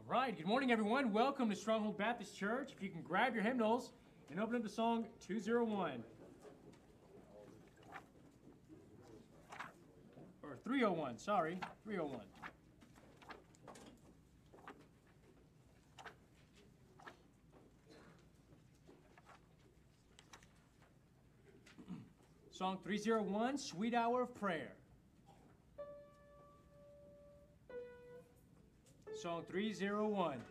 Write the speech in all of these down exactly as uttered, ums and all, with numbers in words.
right, good morning, everyone. Welcome to Stronghold Baptist Church. If you can grab your hymnals and open up to song two oh one. Or three oh one, sorry, three oh one. Song three oh one, Sweet Hour of Prayer. Song three oh one.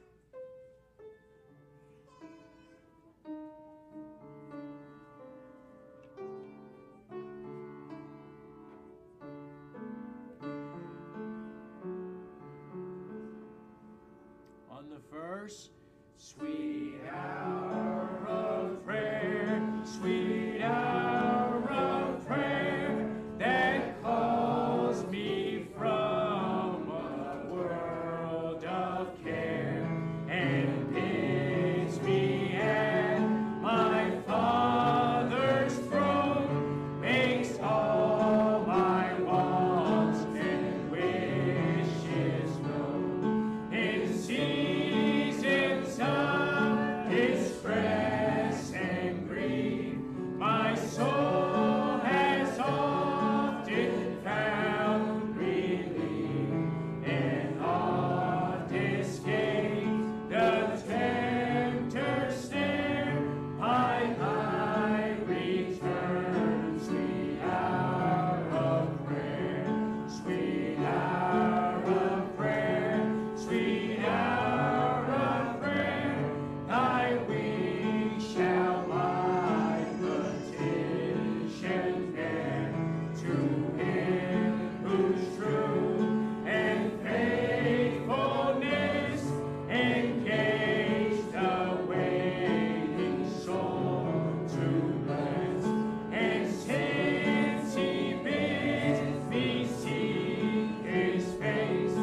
On the verse, sweet hour of prayer, sweet hour of prayer, that calls me from a world of care, and bids me at my Father's throne, makes all my wants and wishes known. In seasons of distress and grief, my soul has often found relief, and oft escaped the tempter's snare. I, I return, sweet hour of prayer, sweet hour of prayer, sweet hour of prayer. Thy wings shall my petition bear, to Him whose true and faithfulness engage the waiting soul to bless. And since He bids me seek His face,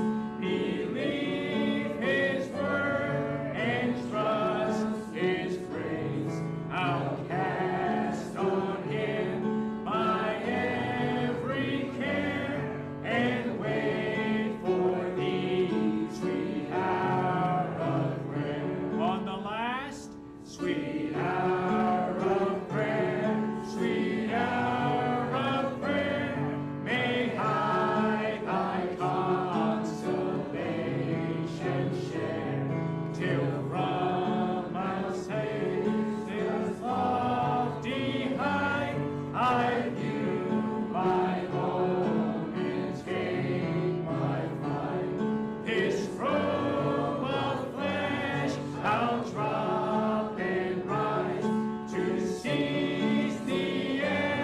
believe His word and trust His grace, I'll cast on Him my every care, and wait for Thee, sweet hour of prayer. On the last, sweet hour of prayer, sweet hour of prayer, may I Thy consolation share, till from my Saviour's lofty height I view my home and take my flight. This robe of flesh I'll drop and rise, to seize the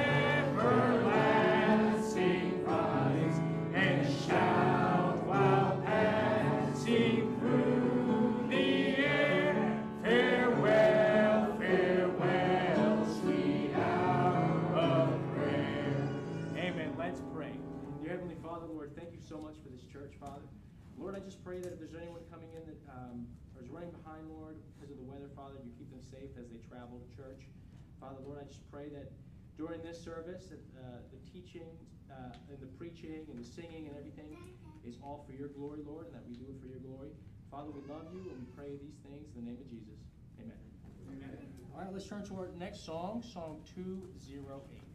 everlasting prize, and shout while passing through the air, farewell, farewell, sweet hour of prayer. Amen. Let's pray. Dear Heavenly Father, Lord, thank you so much for this church, Father. Lord, I just pray that if there's anyone coming in that um, or is running behind, Lord, because of the weather, Father, you keep them safe as they travel to church. Father, Lord, I just pray that during this service, that uh, the teaching uh, and the preaching and the singing and everything is all for your glory, Lord, and that we do it for your glory. Father, we love you, and we pray these things in the name of Jesus. Amen. Amen. All right, let's turn to our next song, Song two oh eight.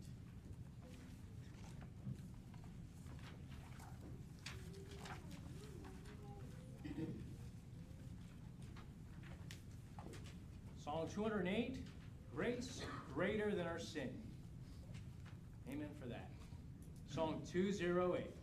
Song two oh eight, Grace Greater Than Our Sin. Amen for that. Song two oh eight.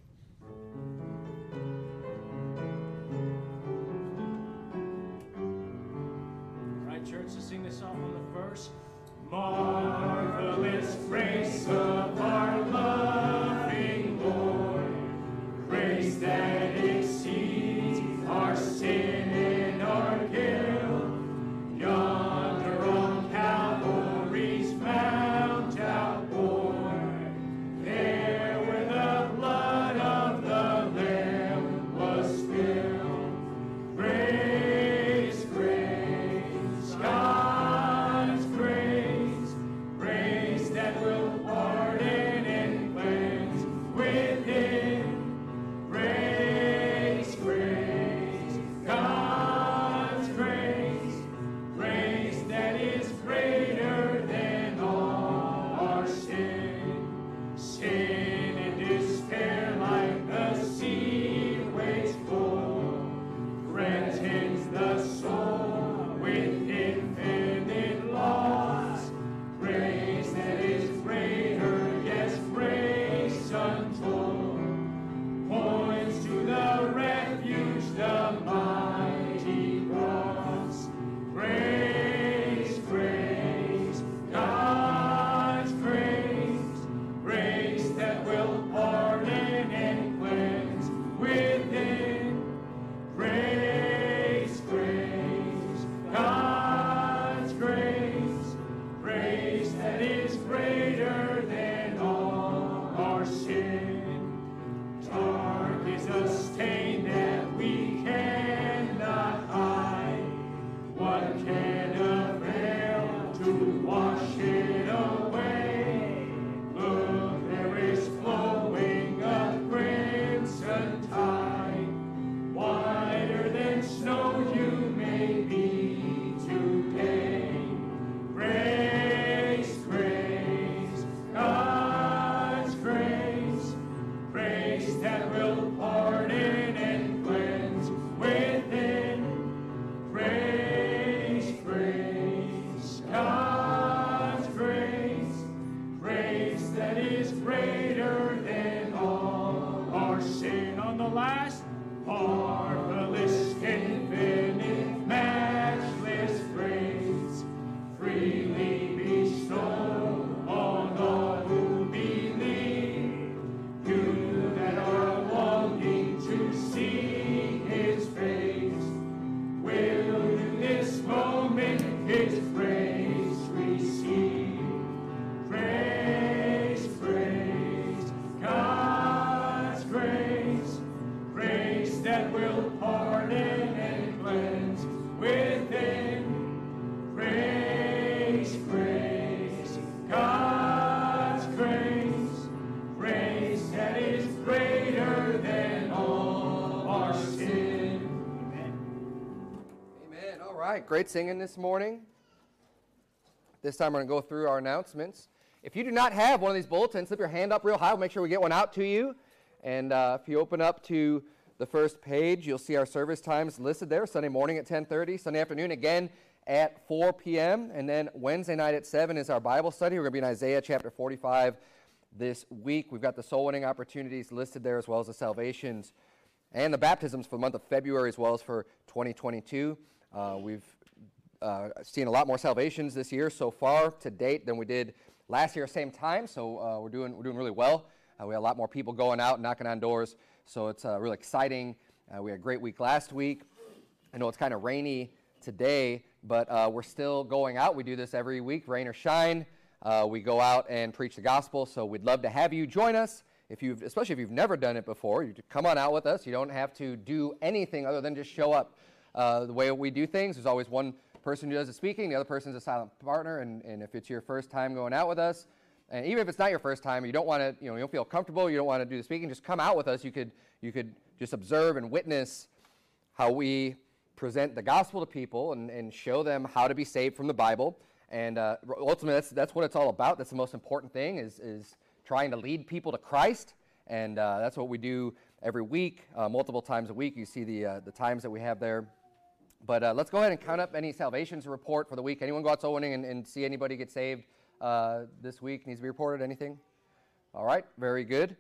All right, church, let's sing this song on the verse. Marvelous grace of our loving Lord, grace that exceeds our sin and our guilt. Yonder on Calvary's mount outpoured, there where the blood of the Lamb was spilled. Grace, grace, God's grace, grace that will pardon and cleanse. right, great singing this morning. This time we're going to go through our announcements. If you do not have one of these bulletins, slip your hand up real high. We'll make sure we get one out to you. And uh, if you open up to the first page, you'll see our service times listed there. Sunday morning at ten thirty, Sunday afternoon again at four p.m., and then Wednesday night at seven is our Bible study. We're going to be in Isaiah chapter forty-five this week. We've got the soul winning opportunities listed there, as well as the salvations and the baptisms for the month of February, as well as for twenty twenty-two. Uh, we've uh, seen a lot more salvations this year so far to date than we did last year same time, so uh, we're doing we're doing really well. Uh, we have a lot more people going out, knocking on doors, so it's uh, really exciting. Uh, we had a great week last week. I know it's kind of rainy today, but uh, we're still going out. We do this every week, rain or shine. Uh, we go out and preach the gospel, so we'd love to have you join us. If you've, especially if you've never done it before, you come on out with us. You don't have to do anything other than just show up. Uh, the way we do things, there's always one person who does the speaking, the other person's a silent partner, and, and if it's your first time going out with us, and even if it's not your first time, you don't want to, you know, you don't feel comfortable, you don't want to do the speaking, just come out with us. You could, you could just observe and witness how we present the gospel to people and, and show them how to be saved from the Bible. And uh, ultimately, that's, that's what it's all about. That's the most important thing, is, is trying to lead people to Christ. And uh, that's what we do every week, uh, multiple times a week. You see the, uh, the times that we have there. But uh, let's go ahead and count up any salvations report for the week. Anyone go out soul winning and, and see anybody get saved uh, this week? Needs to be reported? Anything? All right, very good.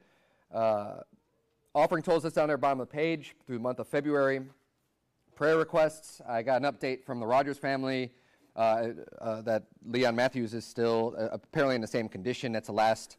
Uh, offering totals that's down there, bottom of the page, through the month of February. Prayer requests. I got an update from the Rogers family uh, uh, that Leon Matthews is still uh, apparently in the same condition. That's the last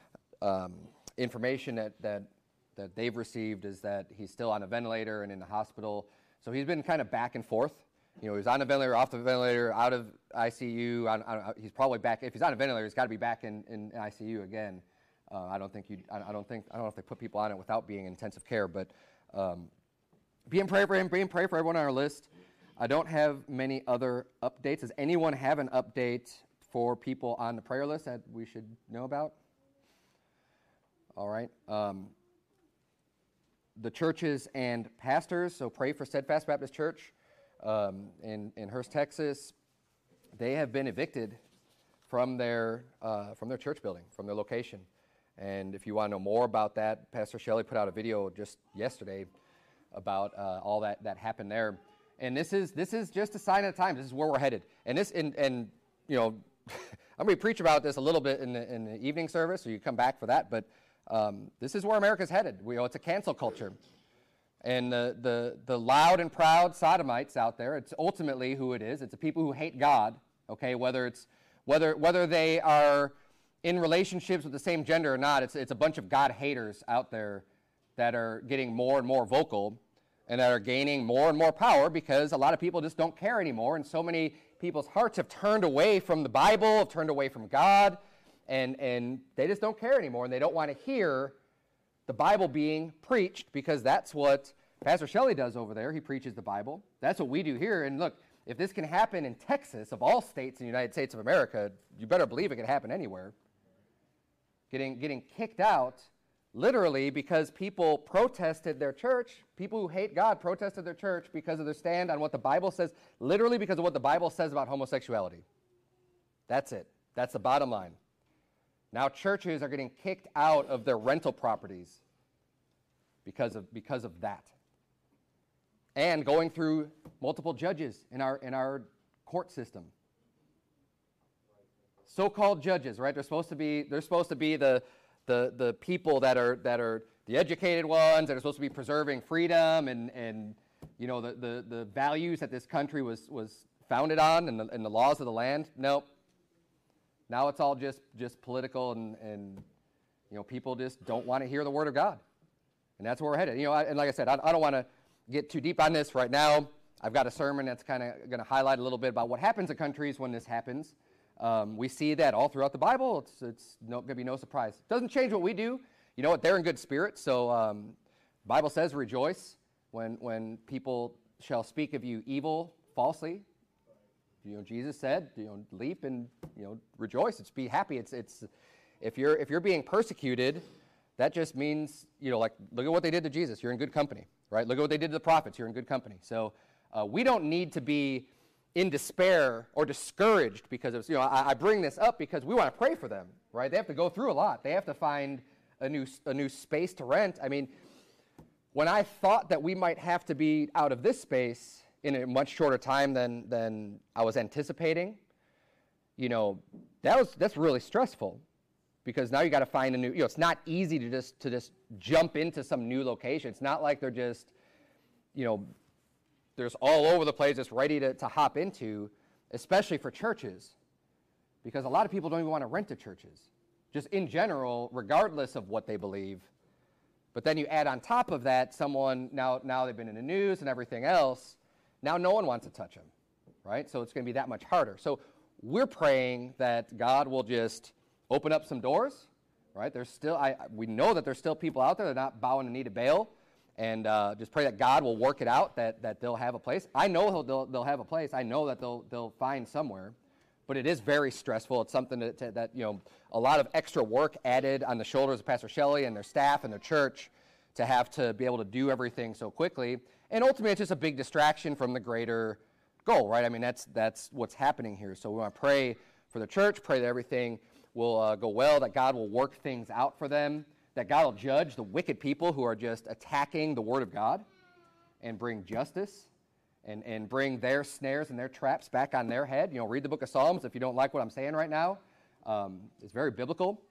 um, information that, that that they've received, is that he's still on a ventilator and in the hospital. So he's been kind of back and forth. You know, he's on a ventilator, off the ventilator, out of I C U. On, on, he's probably back. If he's on a ventilator, he's got to be back in, in I C U again. Uh, I don't think you. I, I don't think. I don't know if they put people on it without being in intensive care, but. Um, Be in prayer for him. Be in prayer for everyone on our list. I don't have many other updates. Does anyone have an update for people on the prayer list that we should know about? All right. Um, the churches and pastors, so pray for Steadfast Baptist Church um, in, in Hurst, Texas. They have been evicted from their, uh, from their church building, from their location. And if you want to know more about that, Pastor Shelley put out a video just yesterday about uh, all that, that happened there. And this is this is just a sign of the times. This is where we're headed. And this and, and you know, I'm going to preach about this a little bit in the, in the evening service, so you come back for that. But um, this is where America's headed. We, you know, it's a cancel culture. And the, the, the loud and proud sodomites out there, it's ultimately who it is. It's the people who hate God, okay, whether it's whether whether they are in relationships with the same gender or not. It's it's a bunch of God haters out there that are getting more and more vocal and that are gaining more and more power, because a lot of people just don't care anymore, and so many people's hearts have turned away from the Bible, have turned away from God, and, and they just don't care anymore, and they don't want to hear the Bible being preached, because that's what Pastor Shelley does over there. He preaches the Bible. That's what we do here. And look, if this can happen in Texas, of all states in the United States of America, you better believe it can happen anywhere. Getting, getting kicked out literally because people protested their church. People who hate God protested their church because of their stand on what the Bible says, literally because of what the Bible says about homosexuality. That's it. That's the bottom line. Now churches are getting kicked out of their rental properties because of, because of that. And going through multiple judges in our, in our court system. So-called judges, right? They're supposed to be, they're supposed to be the The, the people that are that are the educated ones, that are supposed to be preserving freedom and, and you know the, the, the values that this country was, was founded on, and the, and the laws of the land. Nope. Now it's all just, just political, and, and you know people just don't want to hear the word of God, and that's where we're headed. You know, I, and like I said, I, I don't want to get too deep on this right now. I've got a sermon that's kind of going to highlight a little bit about what happens in countries when this happens. Um, we see that all throughout the Bible. It's, it's no, going to be no surprise. It doesn't change what we do. You know what? They're in good spirits. So um, the Bible says rejoice when, when people shall speak of you evil falsely. You know, Jesus said, you know, leap and, you know, rejoice. It's be happy. It's, it's, if you're, if you're being persecuted, that just means, you know, like, look at what they did to Jesus. You're in good company, right? Look at what they did to the prophets. You're in good company. So uh, we don't need to be in despair or discouraged because of, you know, I, I bring this up because we want to pray for them, right? They have to go through a lot. They have to find a new a new space to rent. I mean, when I thought that we might have to be out of this space in a much shorter time than than I was anticipating, you know, that was that's really stressful because now you got to find a new, you know, it's not easy to just to just jump into some new location. It's not like they're just, you know, there's all over the place, just ready to, to hop into, especially for churches, because a lot of people don't even want to rent to churches, just in general, regardless of what they believe. But then you add on top of that someone, now, now they've been in the news and everything else, now no one wants to touch them, right? So it's going to be that much harder. So we're praying that God will just open up some doors, right? There's still, I, we know that there's still people out there that are not bowing the knee to Baal. And uh, just pray that God will work it out, that, that they'll have a place. I know he'll, they'll, they'll have a place. I know that they'll, they'll find somewhere. But it is very stressful. It's something that, to, that, you know, a lot of extra work added on the shoulders of Pastor Shelley and their staff and their church to have to be able to do everything so quickly. And ultimately, it's just a big distraction from the greater goal, right? I mean, that's, that's what's happening here. So we want to pray for the church, pray that everything will uh, go well, that God will work things out for them, that God will judge the wicked people who are just attacking the Word of God and bring justice and, and bring their snares and their traps back on their head. You know, read the book of Psalms if you don't like what I'm saying right now. Um, it's very biblical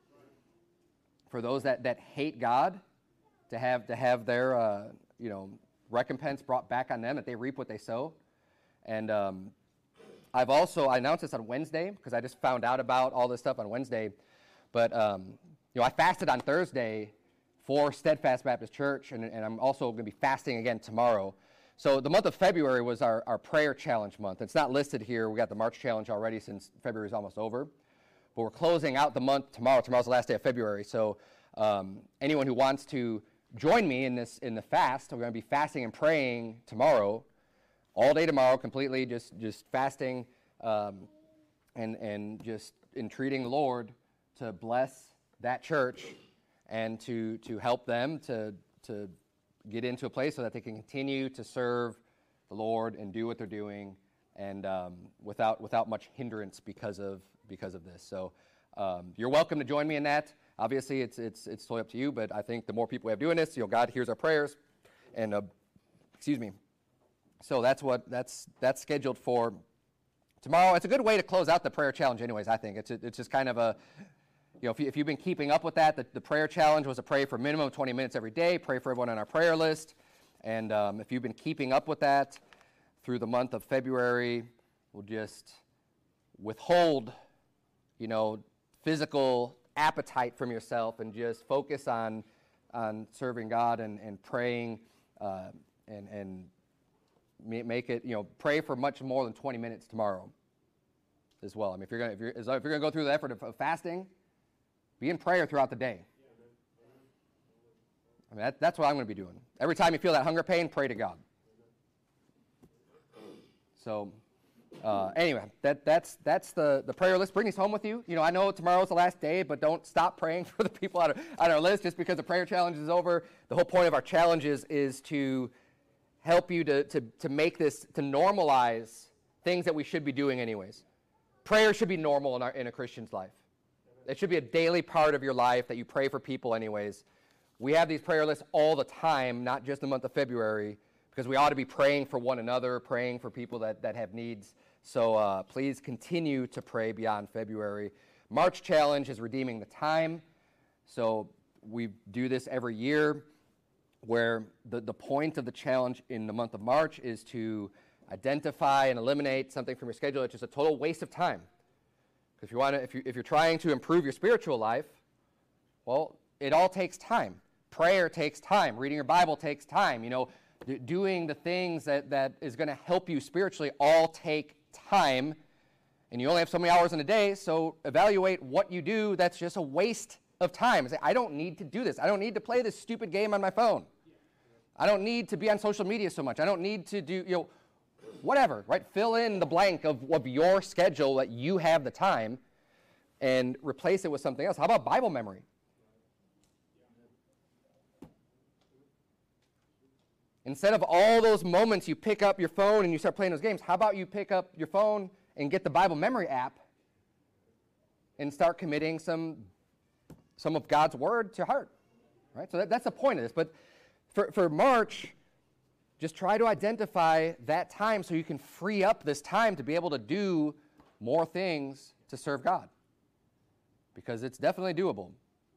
for those that, that hate God to have to have their, uh, you know, recompense brought back on them, that they reap what they sow. And um, I've also, I announced this on Wednesday because I just found out about all this stuff on Wednesday, but um, you know, I fasted on Thursday for Steadfast Baptist Church, and, and I'm also going to be fasting again tomorrow. So the month of February was our, our prayer challenge month. It's not listed here. We got the March challenge already since February is almost over. But we're closing out the month tomorrow. Tomorrow's the last day of February. So um, anyone who wants to join me in this in the fast, we're going to be fasting and praying tomorrow, all day tomorrow, completely just, just fasting um, and, and just entreating the Lord to bless that church and to to help them to to get into a place so that they can continue to serve the Lord and do what they're doing, and um, without without much hindrance because of because of this. So um, you're welcome to join me in that. Obviously, it's it's it's totally up to you, but I think the more people we have doing this, you know, God hears our prayers, and uh, excuse me. So that's what that's that's scheduled for tomorrow. It's a good way to close out the prayer challenge, anyways. I think it's it's just kind of a You know, if, you, if you've been keeping up with that, the, the prayer challenge was to pray for a minimum of twenty minutes every day, pray for everyone on our prayer list. And um, if you've been keeping up with that through the month of February, we'll just withhold, you know, physical appetite from yourself and just focus on on serving God and, and praying uh, and, and make it, you know, pray for much more than twenty minutes tomorrow as well. I mean, if you're going if you're, if you're going to go through the effort of, of fasting, be in prayer throughout the day. I mean, that, that's what I'm going to be doing. Every time you feel that hunger pain, pray to God. So, uh, anyway, that, that's that's the, the prayer list. Bring these home with you. You know, I know tomorrow's the last day, but don't stop praying for the people on our, on our list just because the prayer challenge is over. The whole point of our challenges is to help you to, to, to make this, to normalize things that we should be doing anyways. Prayer should be normal in, our, in a Christian's life. It should be a daily part of your life that you pray for people anyways. We have these prayer lists all the time, not just the month of February, because we ought to be praying for one another, praying for people that, that have needs. So uh, please continue to pray beyond February. March challenge is redeeming the time. So we do this every year where the, the point of the challenge in the month of March is to identify and eliminate something from your schedule that's just a total waste of time. If you want to, if you if you're trying to improve your spiritual life, well, it all takes time. Prayer takes time. Reading your Bible takes time. You know, d- doing the things that, that is going to help you spiritually all take time. And you only have so many hours in a day, so evaluate what you do that's just a waste of time. Say, I don't need to do this. I don't need to play this stupid game on my phone. I don't need to be on social media so much. I don't need to do, you know, whatever, right? Fill in the blank of, of your schedule that you have the time and replace it with something else. How about Bible memory? Instead of all those moments you pick up your phone and you start playing those games, how about you pick up your phone and get the Bible memory app and start committing some, some of God's word to heart, right? So that, that's the point of this. But for, for March, just try to identify that time so you can free up this time to be able to do more things to serve God, because it's definitely doable.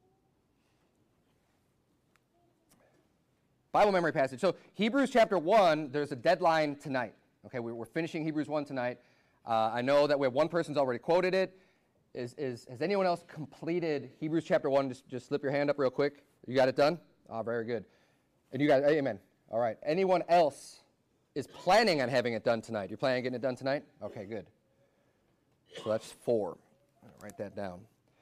Bible memory passage. So Hebrews chapter one, there's a deadline tonight. Okay, we're finishing Hebrews one tonight. Uh, I know that we have one person's already quoted it. Is, is, has anyone else completed Hebrews chapter one? Just, just slip your hand up real quick. You got it done? Oh, very good. And you got it, amen. All right. Anyone else is planning on having it done tonight? You're planning on getting it done tonight? Okay, good. So that's four. I'll write that down.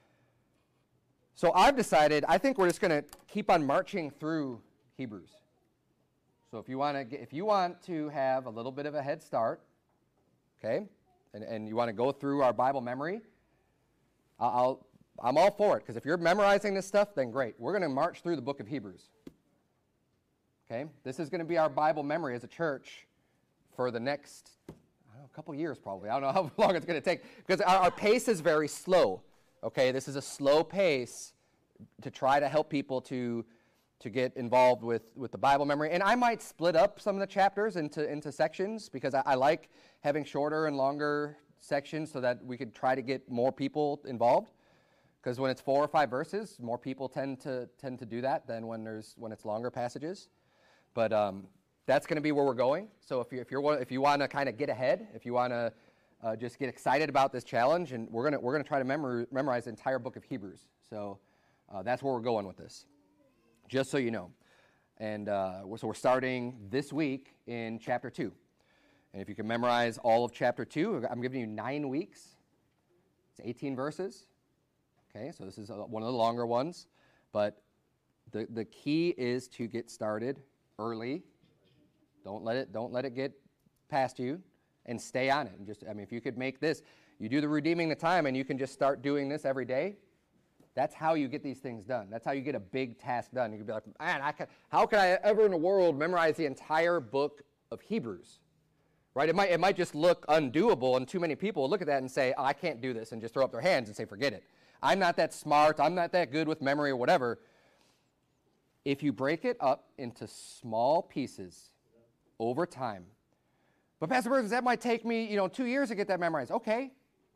So I've decided, I think we're just going to keep on marching through Hebrews. So if you want to get, if you want to have a little bit of a head start, okay, and, and you want to go through our Bible memory, I'll, I'm all for it, because if you're memorizing this stuff, then great. We're going to march through the book of Hebrews. Okay, this is going to be our Bible memory as a church for the next I don't know, a couple years probably. I don't know how long it's going to take, because our, our pace is very slow. Okay, this is a slow pace to try to help people to to get involved with, with the Bible memory. And I might split up some of the chapters into, into sections, because I, I like having shorter and longer sections so that we could try to get more people involved. Because when it's four or five verses, more people tend to tend to do that than when there's when it's longer passages. But um, that's going to be where we're going. So if you if you're if you want to kind of get ahead, if you want to uh, just get excited about this challenge, and we're gonna we're gonna try to memor- memorize the entire book of Hebrews. So uh, that's where we're going with this. Just so you know. And uh, so we're starting this week in chapter two. And if you can memorize all of chapter two, I'm giving you nine weeks. It's eighteen verses. Okay, so this is one of the longer ones. But the, the key is to get started early. Don't let it, don't let it get past you, and stay on it. And just, I mean, if you could make this, you do the redeeming the time, and you can just start doing this every day. That's how you get these things done. That's how you get a big task done. You can be like, man, I can, how can I ever in the world memorize the entire book of Hebrews? Right? It might, it might just look undoable, and too many people look at that and say, oh, I can't do this, and just throw up their hands and say, forget it. I'm not that smart. I'm not that good with memory or whatever. If you break it up into small pieces over time, but Pastor Burns, that might take me, you know, two years to get that memorized. Okay.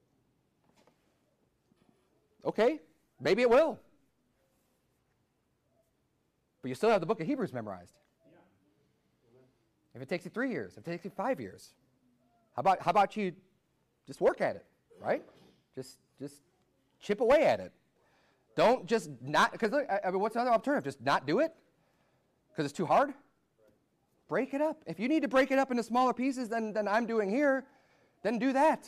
Okay. Maybe it will. But you still have the book of Hebrews memorized. Yeah. If it takes you three years, if it takes you five years, how about how about you just work at it, right? Just just chip away at it. Don't just not, because I mean, what's the other alternative? Just not do it? Because it's too hard? Right. Break it up. If you need to break it up into smaller pieces than, than I'm doing here, then do that.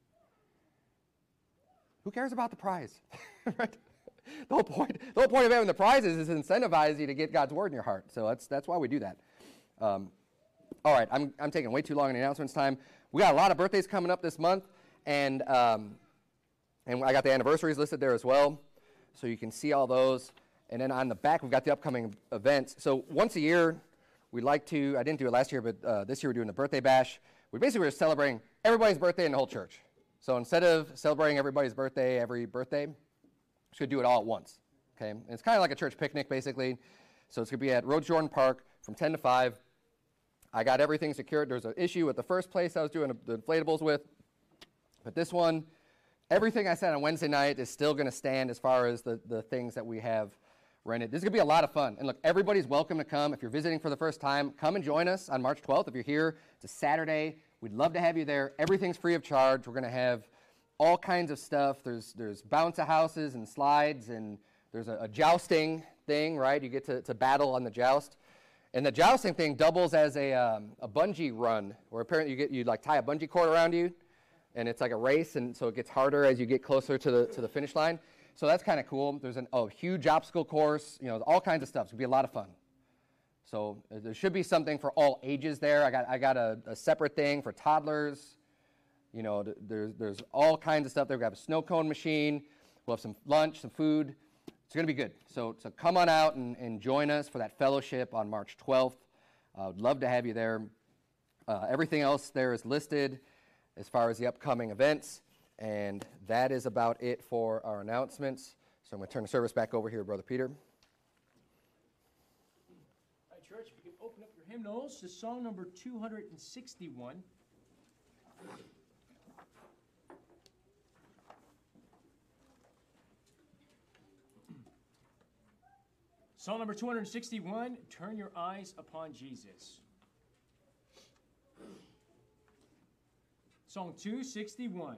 Who cares about the prize? Right? The whole point, the whole point of having the prizes is to incentivize you to get God's word in your heart. So that's that's why we do that. Um, all right, I'm I'm taking way too long in the announcements time. We got a lot of birthdays coming up this month, and um, and I got the anniversaries listed there as well, so you can see all those. And then on the back, we've got the upcoming events. So once a year, we like to. I didn't do it last year, but uh, this year we're doing the birthday bash. We basically were celebrating everybody's birthday in the whole church. So instead of celebrating everybody's birthday every birthday, we're just going to do it all at once, okay? And it's kind of like a church picnic, basically. So it's going to be at Rhodes Jordan Park from ten to five. I got everything secured. There's an issue with the first place I was doing the inflatables with. But this one, everything I said on Wednesday night is still going to stand as far as the, the things that we have rented. This is going to be a lot of fun. And look, everybody's welcome to come. If you're visiting for the first time, come and join us on March twelfth. If you're here, it's a Saturday. We'd love to have you there. Everything's free of charge. We're going to have all kinds of stuff. There's there's bounce-a-houses and slides, and there's a, a jousting thing, right? You get to, to battle on the joust. And the jousting thing doubles as a um, a bungee run, where apparently you get you like tie a bungee cord around you, and it's like a race, and so it gets harder as you get closer to the to the finish line. So that's kind of cool. There's an, a huge obstacle course, you know, all kinds of stuff. It's going to be a lot of fun. So uh, there should be something for all ages there. I got I got a, a separate thing for toddlers. You know, th- there's there's all kinds of stuff there. We have a snow cone machine. We'll have some lunch, some food. It's going to be good. So so come on out and, and join us for that fellowship on March twelfth. I would love to have you there. Uh, everything else there is listed as far as the upcoming events, and that is about it for our announcements. So I'm going to turn the service back over here to Brother Peter. All right, church, if you can open up your hymnals to song number two hundred sixty-one. Song number two hundred sixty-one, Turn Your Eyes Upon Jesus. Song two sixty-one.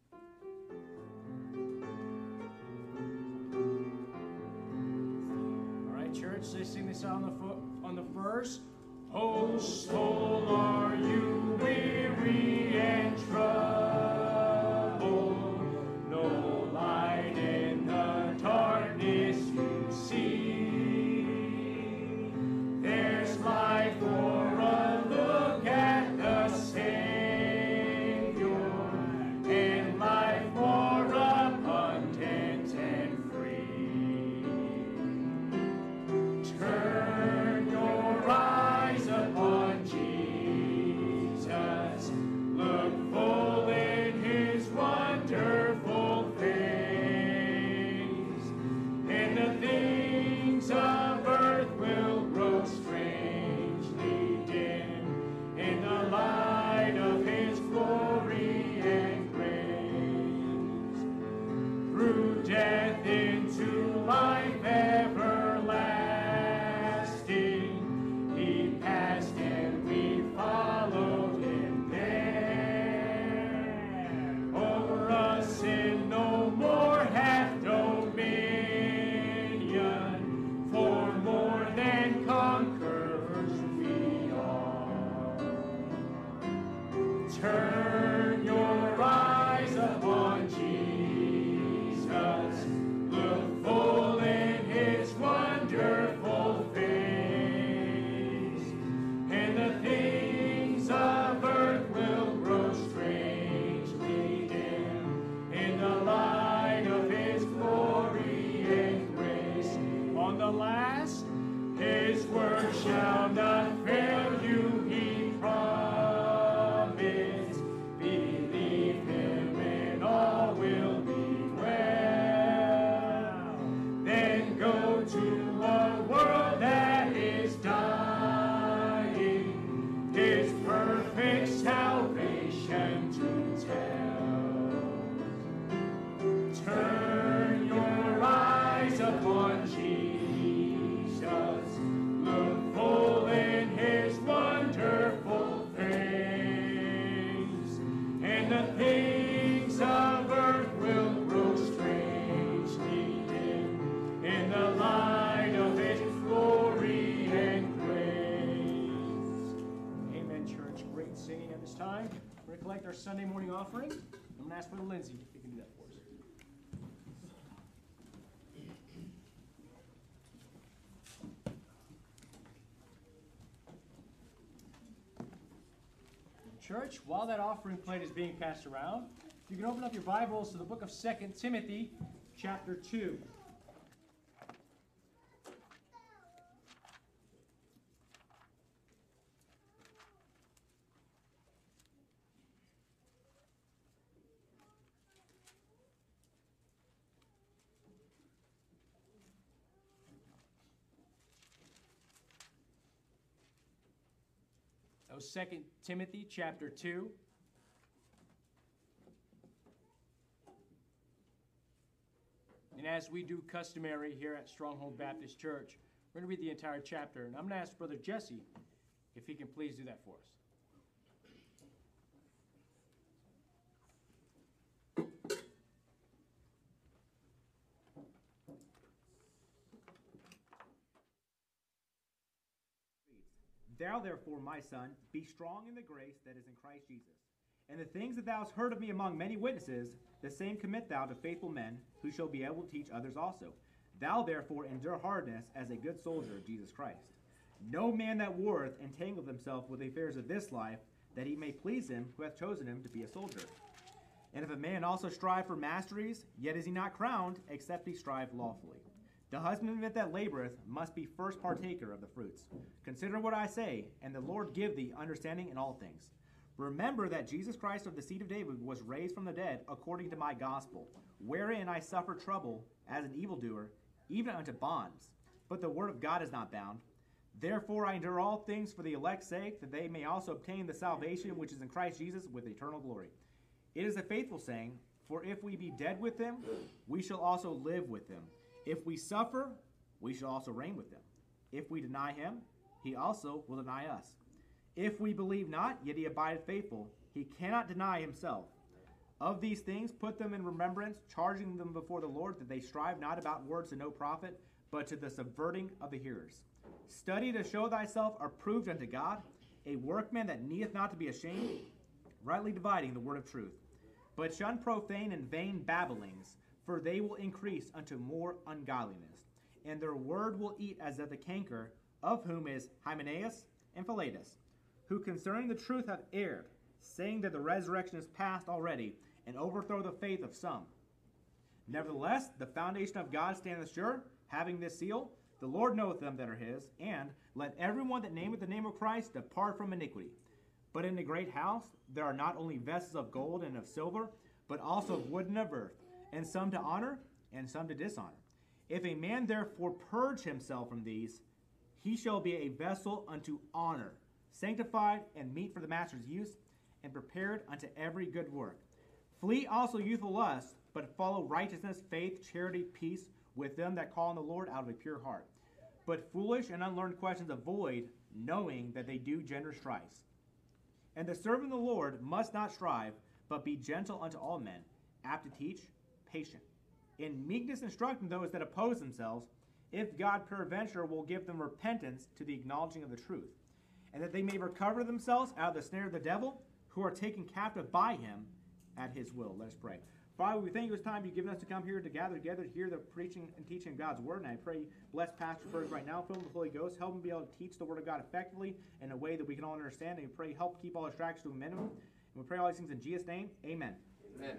All right, church, let's sing this on the fo- on the first. Oh, soul, are you weary and troubled? No light in the darkness you see. There's light for a look at the Savior, and life more abundant and free. Turn your eyes upon Jesus. Look full in his wonderful face, and the things of earth will grow strangely dim in the light of his glory and grace. Through death into life everlasting, he passed and we followed him there. Over us sin no more hath dominion, for more than conquerors we are. Turn your eyes upon Jesus. Look full in his wonderful face, and the things of earth will grow strangely dim in the light of his glory and grace. On the last, his word shall not fail you, he promised. Believe him and all will be well. Then go to a world that is dying, his perfect salvation to tell. Turn your eyes upon Jesus. Look full in his wonderful face, and the things of earth will grow strangely dim in the light of his glory and grace. Amen, church. Great singing at this time. We're going to collect our Sunday morning offering. I'm going to ask Brother Lindsay if he can do that for us. Church, while that offering plate is being passed around, you can open up your Bibles to the book of Second Timothy, chapter two. That was Second Timothy chapter two. And as we do customary here at Stronghold Baptist Church, we're going to read the entire chapter. And I'm going to ask Brother Jesse if he can please do that for us. Thou therefore, my son, be strong in the grace that is in Christ Jesus. And the things that thou hast heard of me among many witnesses, the same commit thou to faithful men, who shall be able to teach others also. Thou therefore endure hardness as a good soldier of Jesus Christ. No man that warreth entangleth himself with the affairs of this life, that he may please him who hath chosen him to be a soldier. And if a man also strive for masteries, yet is he not crowned, except he strive lawfully. The husbandman that laboreth must be first partaker of the fruits. Consider what I say, and the Lord give thee understanding in all things. Remember that Jesus Christ of the seed of David was raised from the dead according to my gospel, wherein I suffer trouble as an evildoer, even unto bonds. But the word of God is not bound. Therefore I endure all things for the elect's sake, that they may also obtain the salvation which is in Christ Jesus with eternal glory. It is a faithful saying, for if we be dead with him, we shall also live with him. If we suffer, we shall also reign with him. If we deny him, he also will deny us. If we believe not, yet he abideth faithful. He cannot deny himself. Of these things put them in remembrance, charging them before the Lord, that they strive not about words to no profit, but to the subverting of the hearers. Study to show thyself approved unto God, a workman that needeth not to be ashamed, rightly dividing the word of truth. But shun profane and vain babblings, for they will increase unto more ungodliness. And their word will eat as of the canker, of whom is Hymenaeus and Philetus, who concerning the truth have erred, saying that the resurrection is past already, and overthrow the faith of some. Nevertheless, the foundation of God standeth sure, having this seal, the Lord knoweth them that are his, and let everyone that nameth the name of Christ depart from iniquity. But in the great house there are not only vessels of gold and of silver, but also of wood and of earth, and some to honor, and some to dishonor. If a man therefore purge himself from these, he shall be a vessel unto honor, sanctified and meet for the master's use, and prepared unto every good work. Flee also youthful lust, but follow righteousness, faith, charity, peace, with them that call on the Lord out of a pure heart. But foolish and unlearned questions avoid, knowing that they do gender strifes. And the servant of the Lord must not strive, but be gentle unto all men, apt to teach, patient, in meekness instructing those that oppose themselves, if God peradventure will give them repentance to the acknowledging of the truth, and that they may recover themselves out of the snare of the devil, who are taken captive by him at his will. Let us pray. Father, we thank you for this time you've given us to come here to gather together to hear the preaching and teaching of God's word. And I pray, bless Pastor Ferg right now, fill him with the Holy Ghost, help him be able to teach the word of God effectively in a way that we can all understand. And we pray, help keep all distractions to a minimum. And we pray all these things in Jesus' name. Amen. Amen.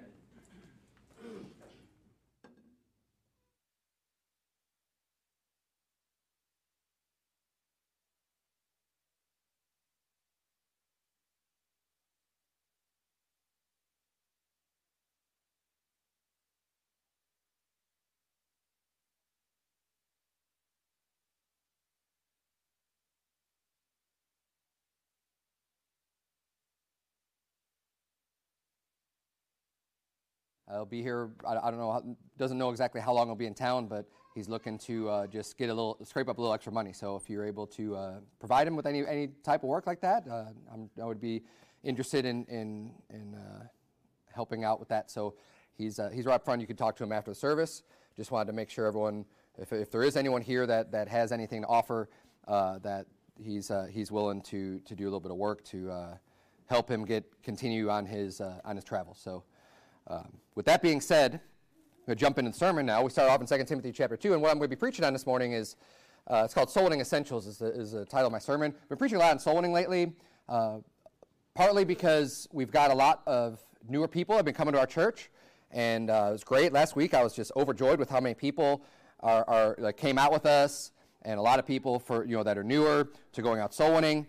I'll be here, I, I don't know, how, doesn't know exactly how long I'll be in town, but he's looking to uh, just get a little, scrape up a little extra money. So if you're able to uh, provide him with any any type of work like that, uh, I'm, I would be interested in in, in uh, helping out with that. So he's uh, he's right up front. You can talk to him after the service. Just wanted to make sure everyone, if if there is anyone here that, that has anything to offer, uh, that he's uh, he's willing to to do a little bit of work to uh, help him get continue on his uh, on his travels. So. Um, with that being said, I'm going to jump into the sermon now. We start off in Second Timothy chapter two, and what I'm going to be preaching on this morning is, uh, it's called Soul Winning Essentials is the, is the title of my sermon. I've been preaching a lot on soul winning lately, uh, partly because we've got a lot of newer people that have been coming to our church, and uh, it was great. Last week I was just overjoyed with how many people are, are like, came out with us, and a lot of people for you know that are newer to going out soul winning.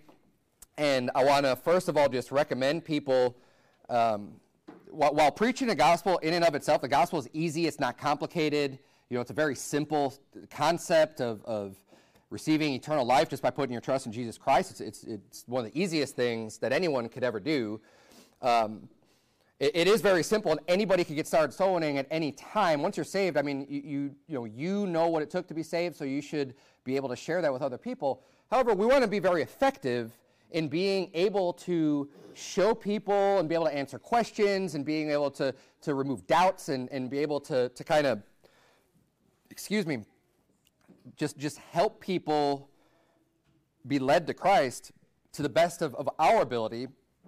And I want to first of all just recommend people. Um, While, while preaching the gospel in and of itself, the gospel is easy, it's not complicated. You know, it's a very simple concept of, of receiving eternal life just by putting your trust in Jesus Christ. It's, it's, it's one of the easiest things that anyone could ever do. Um, it, it is very simple, and anybody could get started soul winning at any time. Once you're saved, I mean, you, you, you know, you know what it took to be saved, so you should be able to share that with other people. However, we want to be very effective in being able to show people and be able to answer questions and being able to, to remove doubts and, and be able to, to kind of, excuse me, just, just help people be led to Christ to the best of, of our ability.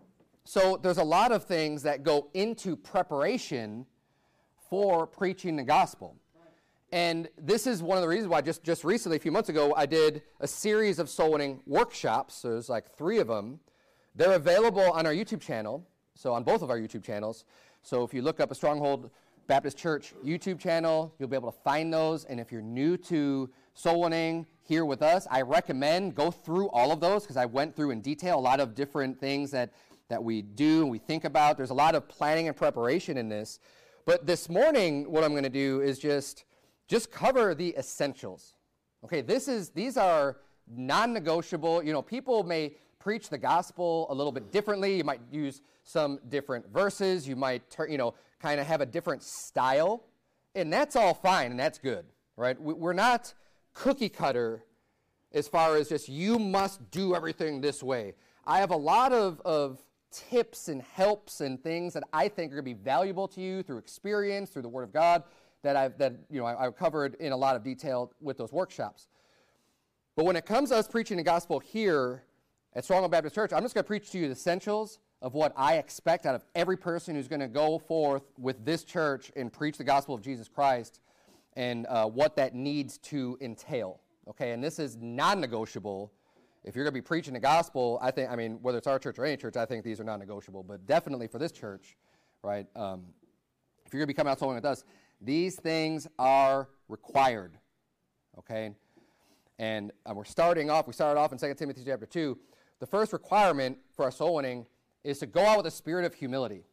So there's a lot of things that go into preparation for preaching the gospel. And this is one of the reasons why just, just recently, a few months ago, I did a series of soul winning workshops. So there's like three of them. They're available on our YouTube channel, so on both of our YouTube channels. So if you look up a Stronghold Baptist Church YouTube channel. You'll be able to find those. And if you're new to soul winning here with us, I recommend go through all of those because I went through in detail a lot of different things that, that we do and we think about. There's a lot of planning and preparation in this. But this morning, what I'm going to do is just, just cover the essentials. Okay, this is, these are non-negotiable. You know, people may preach the gospel a little bit differently. You might use some different verses. You might, tur- you know, kind of have a different style. And that's all fine, and that's good, right? We, we're not cookie cutter as far as just you must do everything this way. I have a lot of, of tips and helps and things that I think are going to be valuable to you through experience, through the Word of God, that I've that you know I, I've covered in a lot of detail with those workshops. But when it comes to us preaching the gospel here at Stronghold Baptist Church, I'm just going to preach to you the essentials of what I expect out of every person who's going to go forth with this church and preach the gospel of Jesus Christ, and uh, what that needs to entail. Okay, and this is non-negotiable. If you're going to be preaching the gospel, I think, I mean, whether it's our church or any church, I think these are non-negotiable. But definitely for this church, right, um, if you're going to be coming out soul winning with us, these things are required, okay? And uh, we're starting off, we started off in Second Timothy chapter two. The first requirement for our soul winning is to go out with a spirit of humility.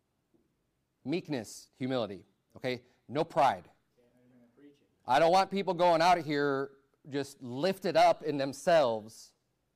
Meekness, humility, okay? No pride. I don't want people going out of here just lifted up in themselves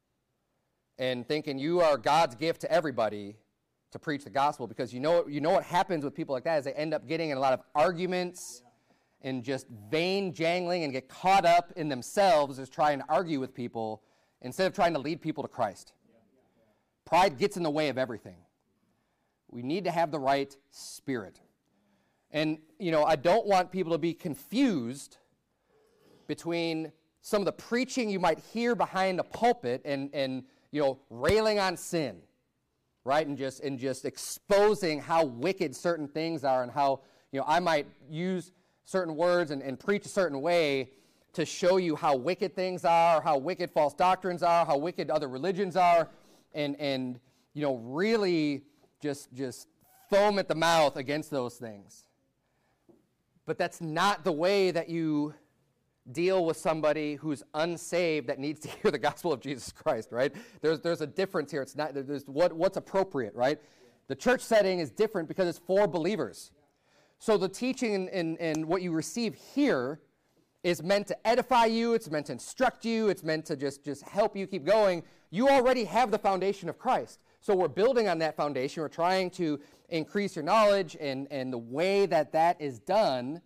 and thinking you are God's gift to everybody to preach the gospel, because you know, you know what happens with people like that is they end up getting in a lot of arguments yeah. and just vain jangling and get caught up in themselves as trying to argue with people instead of trying to lead people to Christ. Yeah, yeah, yeah. Pride gets in the way of everything. We need to have the right spirit. And, you know, I don't want people to be confused between some of the preaching you might hear behind the pulpit and, and you know, railing on sin, right? And just and just exposing how wicked certain things are and how, you know, I might use certain words and, and preach a certain way to show you how wicked things are, how wicked false doctrines are, how wicked other religions are, and, and you know, really just just foam at the mouth against those things. But that's not the way that you deal with somebody who's unsaved that needs to hear the gospel of Jesus Christ, right? There's there's a difference here. It's not there's what what's appropriate, right? The church setting is different because it's for believers. So the teaching and, and, and what you receive here is meant to edify you, it's meant to instruct you, it's meant to just, just help you keep going. You already have the foundation of Christ. So we're building on that foundation. We're trying to increase your knowledge, and, and the way that that is done,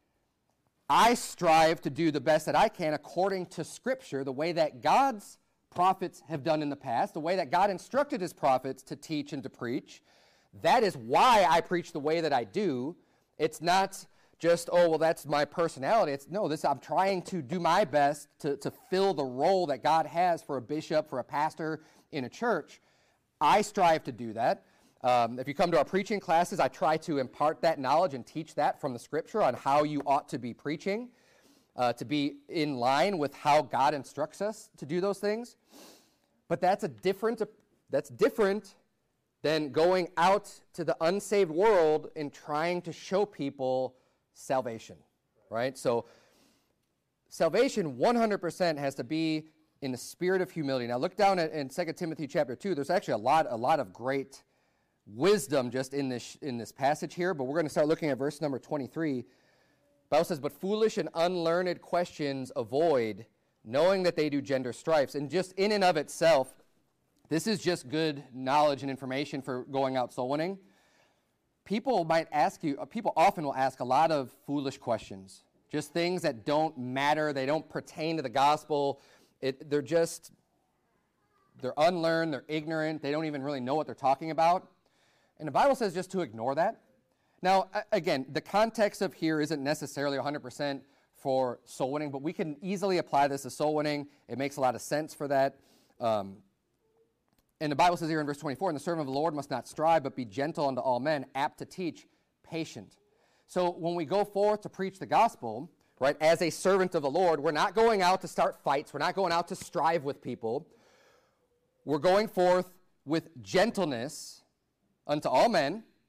I strive to do the best that I can according to Scripture, the way that God's prophets have done in the past, the way that God instructed his prophets to teach and to preach. That is why I preach the way that I do. It's not just, oh, well, that's my personality. It's no, this I'm trying to do my best to, to fill the role that God has for a bishop, for a pastor in a church. I strive to do that. Um, if you come to our preaching classes, I try to impart that knowledge and teach that from the Scripture on how you ought to be preaching, uh, to be in line with how God instructs us to do those things. But that's a different, that's different than going out to the unsaved world and trying to show people salvation, right? So salvation one hundred percent has to be in the spirit of humility. Now look down at in Second Timothy chapter two. There's actually a lot, a lot of great wisdom just in this in this passage here, but we're going to start looking at verse number twenty-three. The Bible says, "But foolish and unlearned questions avoid, knowing that they do gender strifes." And just in and of itself, this is just good knowledge and information for going out soul winning. People might ask you, people often will ask a lot of foolish questions, just things that don't matter, they don't pertain to the gospel. It, they're just, they're unlearned, they're ignorant, they don't even really know what they're talking about. And the Bible says just to ignore that. Now, again, the context of here isn't necessarily one hundred percent for soul winning, but we can easily apply this to soul winning. It makes a lot of sense for that. Um, and the Bible says here in verse twenty-four, "And the servant of the Lord must not strive, but be gentle unto all men, apt to teach, patient." So when we go forth to preach the gospel, right, as a servant of the Lord, we're not going out to start fights. We're not going out to strive with people. We're going forth with gentleness unto all men,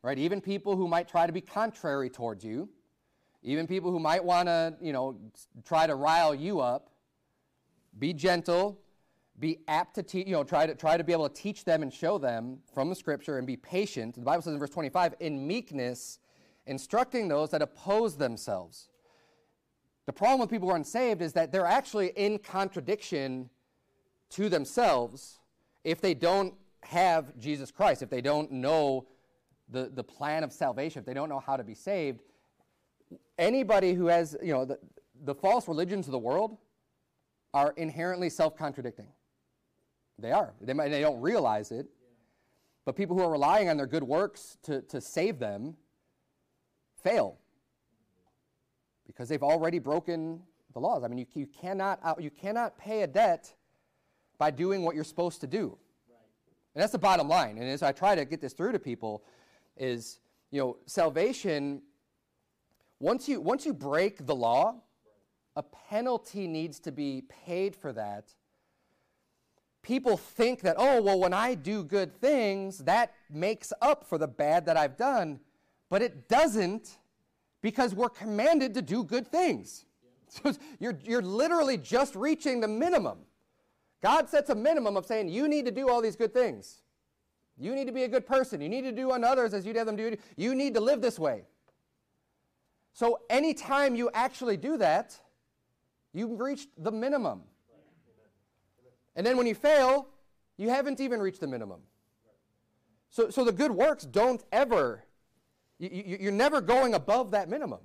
right? Even people who might try to be contrary towards you, even people who might want to, you know, try to rile you up. Be gentle, be apt to teach, you know, try to try to be able to teach them and show them from the Scripture, and be patient. The Bible says in verse twenty-five, in meekness, instructing those that oppose themselves. The problem with people who are unsaved is that they're actually in contradiction to themselves if they don't have Jesus Christ, if they don't know the, the plan of salvation, if they don't know how to be saved. Anybody who has, you know, the, the false religions of the world are inherently self-contradicting. They are. They, might, they don't realize it. But people who are relying on their good works to, to save them fail because they've already broken the laws. I mean, you, you, cannot, out, you cannot pay a debt by doing what you're supposed to do. Right. And that's the bottom line. And as I try to get this through to people is, you know, salvation, once you, once you break the law, a penalty needs to be paid for that. People think that, oh, well, when I do good things, that makes up for the bad that I've done. But it doesn't, because we're commanded to do good things. Yeah. So you're, you're literally just reaching the minimum. God sets a minimum of saying, you need to do all these good things. You need to be a good person. You need to do unto others as you'd have them do. You need to live this way. So anytime you actually do that, you've reached the minimum. And then when you fail, you haven't even reached the minimum. So, so the good works don't ever, you, you, you're never going above that minimum.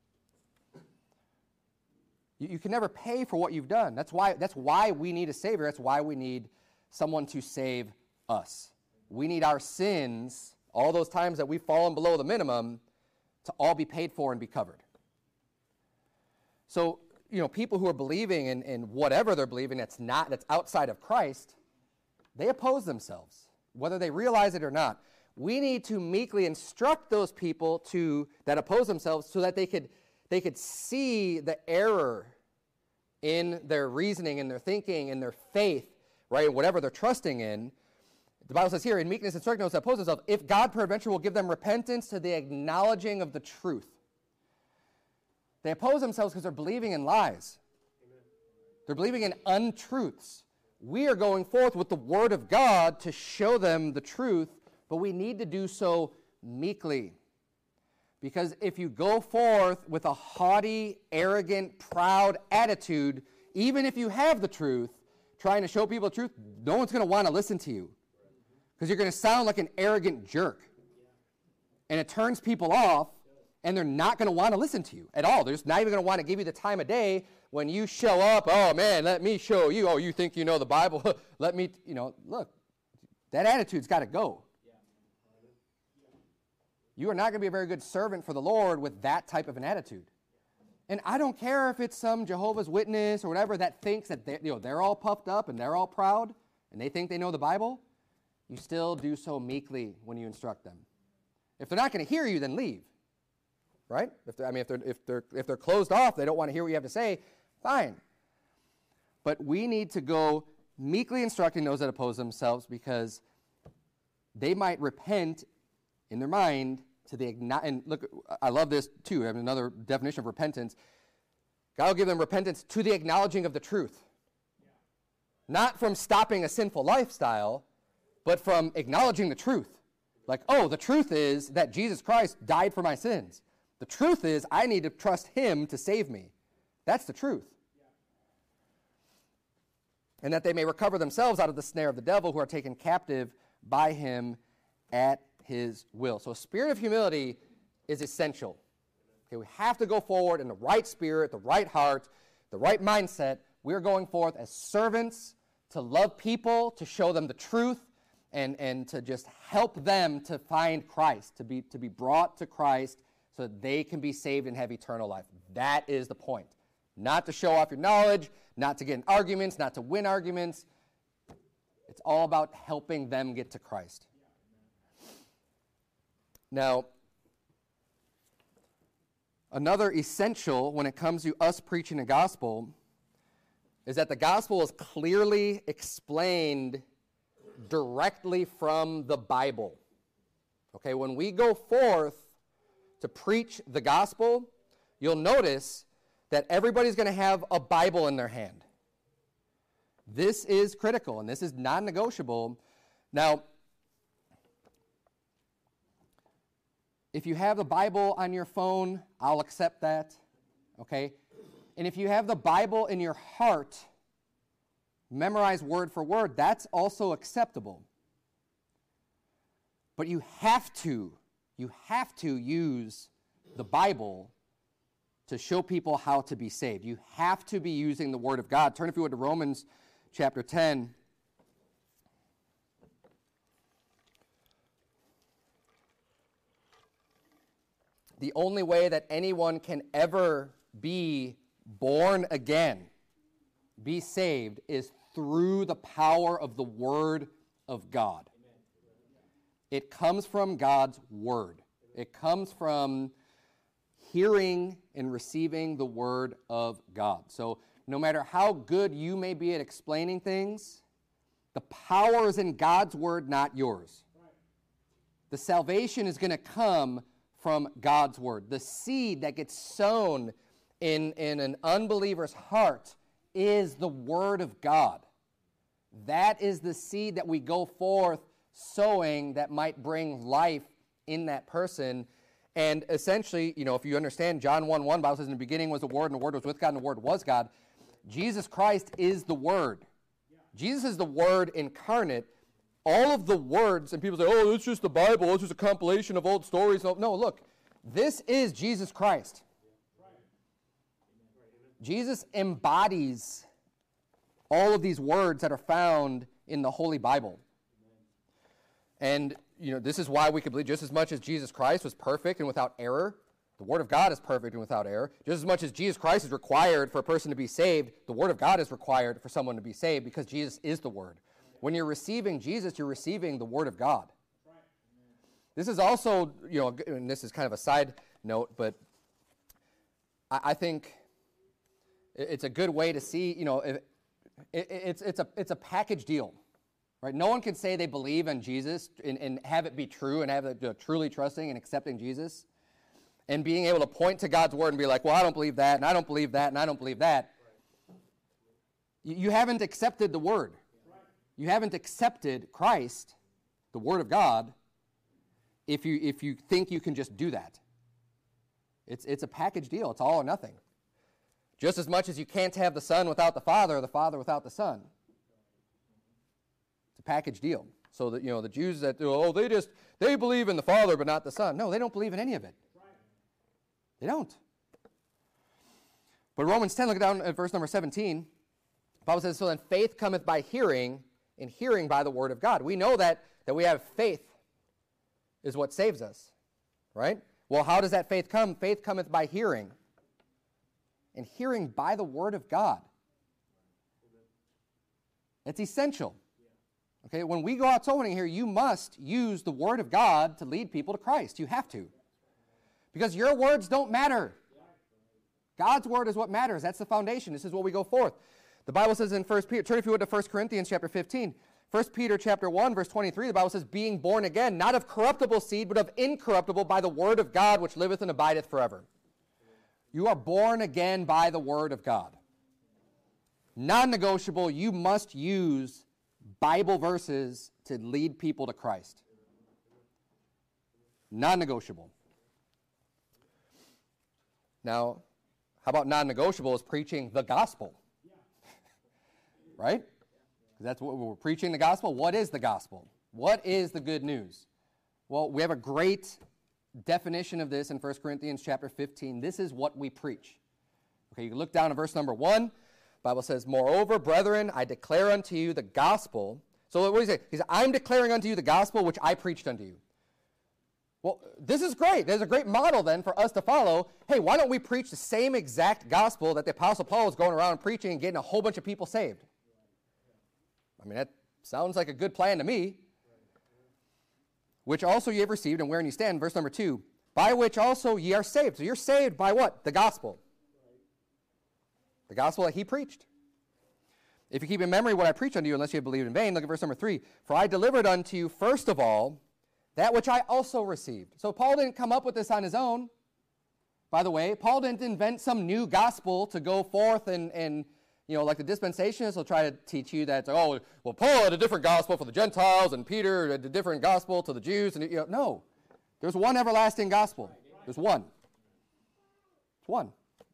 You, you can never pay for what you've done. That's why, that's why we need a Savior. That's why we need someone to save us. We need our sins, all those times that we've fallen below the minimum, to all be paid for and be covered. So, you know, people who are believing in, in whatever they're believing that's not, that's outside of Christ, they oppose themselves, whether they realize it or not. We need to meekly instruct those people to that oppose themselves so that they could they could see the error in their reasoning, in their thinking, in their faith, right, whatever they're trusting in. The Bible says here, in meekness instructing those that oppose themselves, if God peradventure will give them repentance to the acknowledging of the truth. They oppose themselves because they're believing in lies. Amen. They're believing in untruths. We are going forth with the Word of God to show them the truth, but we need to do so meekly. Because if you go forth with a haughty, arrogant, proud attitude, even if you have the truth, trying to show people the truth, no one's going to want to listen to you. Because you're going to sound like an arrogant jerk. And it turns people off, and they're not going to want to listen to you at all. They're just not even going to want to give you the time of day when you show up. Oh, man, let me show you. Oh, you think you know the Bible? Let me, you know, look, that attitude's got to go. You are not going to be a very good servant for the Lord with that type of an attitude. And I don't care if it's some Jehovah's Witness or whatever that thinks that they're, you know, they're all puffed up and they're all proud and they think they know the Bible. You still do so meekly when you instruct them. If they're not going to hear you, then leave. Right? If I mean, if they're, if, they're, if they're closed off, they don't want to hear what you have to say, fine. But we need to go meekly instructing those that oppose themselves because they might repent in their mind to the, and look, I love this too, I have another definition of repentance. God will give them repentance to the acknowledging of the truth. Yeah. Not from stopping a sinful lifestyle, but from acknowledging the truth. Like, oh, the truth is that Jesus Christ died for my sins. The truth is I need to trust Him to save me. That's the truth. Yeah. And that they may recover themselves out of the snare of the devil who are taken captive by him at His will. So a spirit of humility is essential. Okay, we have to go forward in the right spirit, the right heart, the right mindset. We're going forth as servants to love people, to show them the truth, and, and to just help them to find Christ, to be, to be brought to Christ so that they can be saved and have eternal life. That is the point. Not to show off your knowledge, not to get in arguments, not to win arguments. It's all about helping them get to Christ. Now, another essential when it comes to us preaching the gospel is that the gospel is clearly explained directly from the Bible. Okay, when we go forth to preach the gospel, you'll notice that everybody's going to have a Bible in their hand. This is critical, and this is non-negotiable. Now, if you have the Bible on your phone, I'll accept that, okay? And if you have the Bible in your heart, memorize word for word, that's also acceptable. But you have to, you have to use the Bible to show people how to be saved. You have to be using the Word of God. Turn, if you would, to Romans chapter ten. The only way that anyone can ever be born again, be saved, is through the power of the Word of God. It comes from God's Word. It comes from hearing and receiving the Word of God. So no matter how good you may be at explaining things, the power is in God's Word, not yours. The salvation is going to come from God's Word. The seed that gets sown in, in an unbeliever's heart is the Word of God. That is the seed that we go forth sowing that might bring life in that person. And essentially, you know, if you understand John one one, the Bible says, in the beginning was the Word, and the Word was with God, and the Word was God. Jesus Christ is the Word. Yeah. Jesus is the Word incarnate. All of the words, and people say, oh, it's just the Bible, it's just a compilation of old stories. No, no, look, this is Jesus Christ. Jesus embodies all of these words that are found in the Holy Bible. And, you know, this is why we can believe just as much as Jesus Christ was perfect and without error, the Word of God is perfect and without error. Just as much as Jesus Christ is required for a person to be saved, the Word of God is required for someone to be saved because Jesus is the Word. When you're receiving Jesus, you're receiving the Word of God. This is also, you know, and this is kind of a side note, but I, I think it's a good way to see, you know, it, it, it's, it's, a, it's a package deal. Right? No one can say they believe in Jesus and, and have it be true and have it uh, truly trusting and accepting Jesus and being able to point to God's Word and be like, well, I don't believe that, and I don't believe that, and I don't believe that. Right. You, you haven't accepted the Word. Right. You haven't accepted Christ, the Word of God, if you, if you think you can just do that. It's, it's a package deal. It's all or nothing. Just as much as you can't have the Son without the Father or the Father without the Son. Package deal. So that, you know, the Jews that, oh, they just, they believe in the Father but not the Son. No, they don't believe in any of it. They don't. But Romans ten, look down at verse number seventeen. The Bible says, so then faith cometh by hearing, and hearing by the Word of God. We know that, that we have faith is what saves us, right? Well, how does that faith come? Faith cometh by hearing, and hearing by the Word of God. It's essential. Okay, when we go out soul winning here, you must use the Word of God to lead people to Christ. You have to. Because your words don't matter. God's Word is what matters. That's the foundation. This is what we go forth. The Bible says in First Peter, turn if you would to First Corinthians chapter fifteen. First Peter chapter one, verse twenty-three, the Bible says, being born again, not of corruptible seed, but of incorruptible by the Word of God, which liveth and abideth forever. You are born again by the Word of God. Non-negotiable, you must use Bible verses to lead people to Christ. Non-negotiable. Now, how about non-negotiable is preaching the gospel? Right? Because that's what we're preaching, the gospel. What is the gospel? What is the good news? Well, we have a great definition of this in First Corinthians chapter fifteen. This is what we preach. Okay, you can look down at verse number one. The Bible says, moreover, brethren, I declare unto you the gospel. So what does he say? He says, I'm declaring unto you the gospel which I preached unto you. Well, this is great. There's a great model then for us to follow. Hey, why don't we preach the same exact gospel that the Apostle Paul is going around preaching and getting a whole bunch of people saved? I mean, that sounds like a good plan to me. Which also ye have received, and wherein ye stand, verse number two, by which also ye are saved. So you're saved by what? The gospel. The gospel that he preached. If you keep in memory what I preached unto you, unless you have believed in vain, look at verse number three. For I delivered unto you first of all that which I also received. So Paul didn't come up with this on his own. By the way, Paul didn't invent some new gospel to go forth and, and you know, like the dispensationalists will try to teach you that, oh, well, Paul had a different gospel for the Gentiles, and Peter had a different gospel to the Jews. And you know, no, there's one everlasting gospel. There's one. It's one.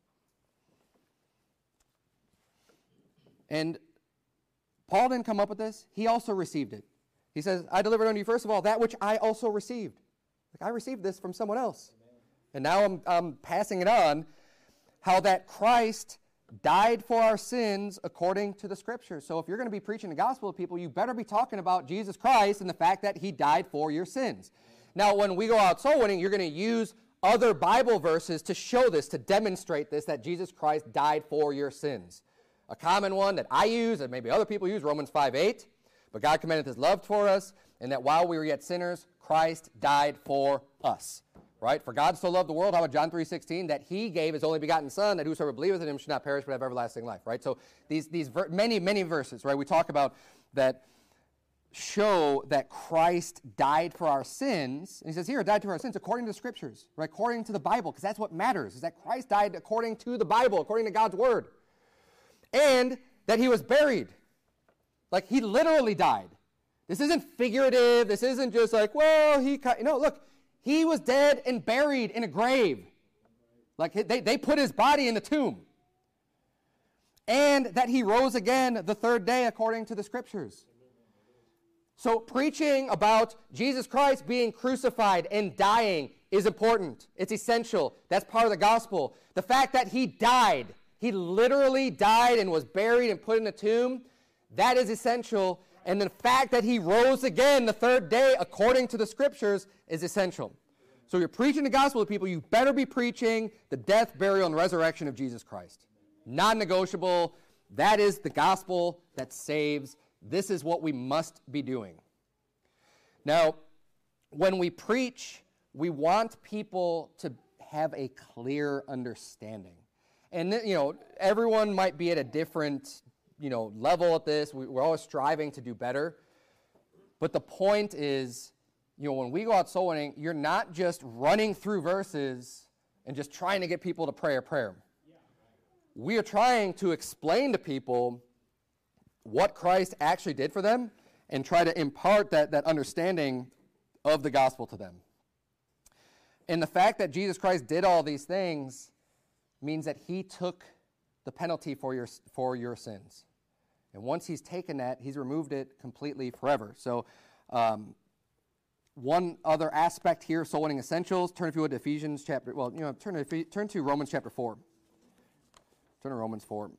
And Paul didn't come up with this. He also received it. He says, I delivered unto you, first of all, that which I also received. Like, I received this from someone else. And now I'm, I'm passing it on, how that Christ died for our sins according to the Scriptures. So if you're going to be preaching the gospel to people, you better be talking about Jesus Christ and the fact that he died for your sins. Now, when we go out soul winning, you're going to use other Bible verses to show this, to demonstrate this, that Jesus Christ died for your sins. A common one that I use, and maybe other people use, Romans five eight. But God commendeth his love toward us, and that while we were yet sinners, Christ died for us. Right? For God so loved the world, how about John three sixteen, that he gave his only begotten Son, that whosoever believeth in him should not perish but have everlasting life. Right? So these, these ver- many, many verses, right, we talk about that show that Christ died for our sins. And he says here, died for our sins according to the Scriptures, right? According to the Bible, because that's what matters, is that Christ died according to the Bible, according to God's Word. And that he was buried. Like, he literally died. This isn't figurative. This isn't just like, well, he... No, look. He was dead and buried in a grave. Like, they, they put his body in the tomb. And that he rose again the third day according to the Scriptures. So preaching about Jesus Christ being crucified and dying is important. It's essential. That's part of the gospel. The fact that he died, he literally died and was buried and put in a tomb, that is essential. And the fact that he rose again the third day according to the Scriptures is essential. So you're preaching the gospel to people, you better be preaching the death, burial, and resurrection of Jesus Christ. Non-negotiable. That is the gospel that saves. This is what we must be doing. Now, when we preach, we want people to have a clear understanding. And, you know, everyone might be at a different you know, level at this. We, we're always striving to do better. But the point is, you know, when we go out soul winning, you're not just running through verses and just trying to get people to pray a prayer. Yeah, right. We are trying to explain to people what Christ actually did for them and try to impart that, that understanding of the gospel to them. And the fact that Jesus Christ did all these things means that he took the penalty for your, for your sins. And once he's taken that, he's removed it completely forever. So um, one other aspect here, soul winning essentials, turn if you would to Ephesians chapter, well, you know, turn to, turn to Romans chapter four. Turn to Romans four.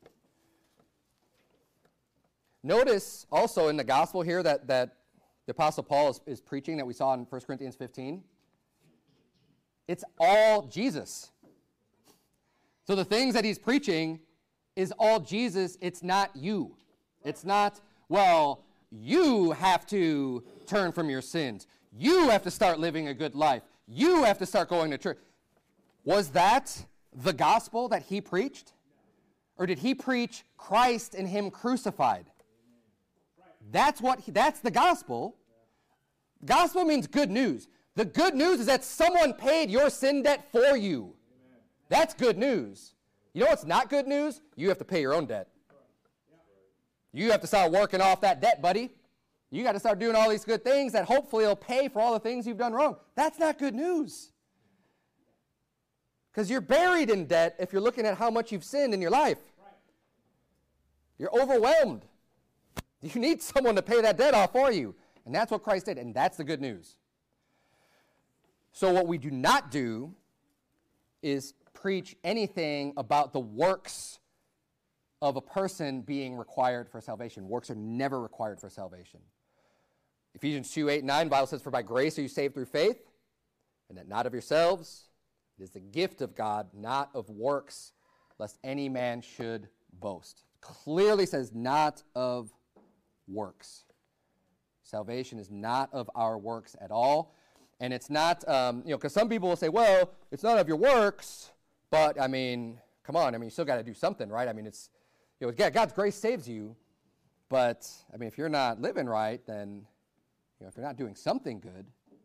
Notice also in the gospel here that, that the Apostle Paul is, is preaching that we saw in First Corinthians fifteen. It's all Jesus. So the things that he's preaching is all Jesus. It's not you. It's not, well, you have to turn from your sins. You have to start living a good life. You have to start going to church. Was that the gospel that he preached? Or did he preach Christ and him crucified? That's what he, that's the gospel. Gospel means good news. The good news is that someone paid your sin debt for you. That's good news. You know what's not good news? You have to pay your own debt. You have to start working off that debt, buddy. You got to start doing all these good things that hopefully will pay for all the things you've done wrong. That's not good news. Because you're buried in debt if you're looking at how much you've sinned in your life. You're overwhelmed. You need someone to pay that debt off for you. And that's what Christ did, and that's the good news. So what we do not do is preach anything about the works of a person being required for salvation. Works are never required for salvation. Ephesians two, eight, nine, the Bible says, for by grace are you saved through faith, and that not of yourselves. It is the gift of God, not of works, lest any man should boast. Clearly says not of works. Salvation is not of our works at all. And it's not, um, you know, because some people will say, well, it's not of your works, but, I mean, come on, I mean, you still got to do something, right? I mean, it's, you know, yeah, God's grace saves you, but, I mean, if you're not living right, then, you know, if you're not doing something good,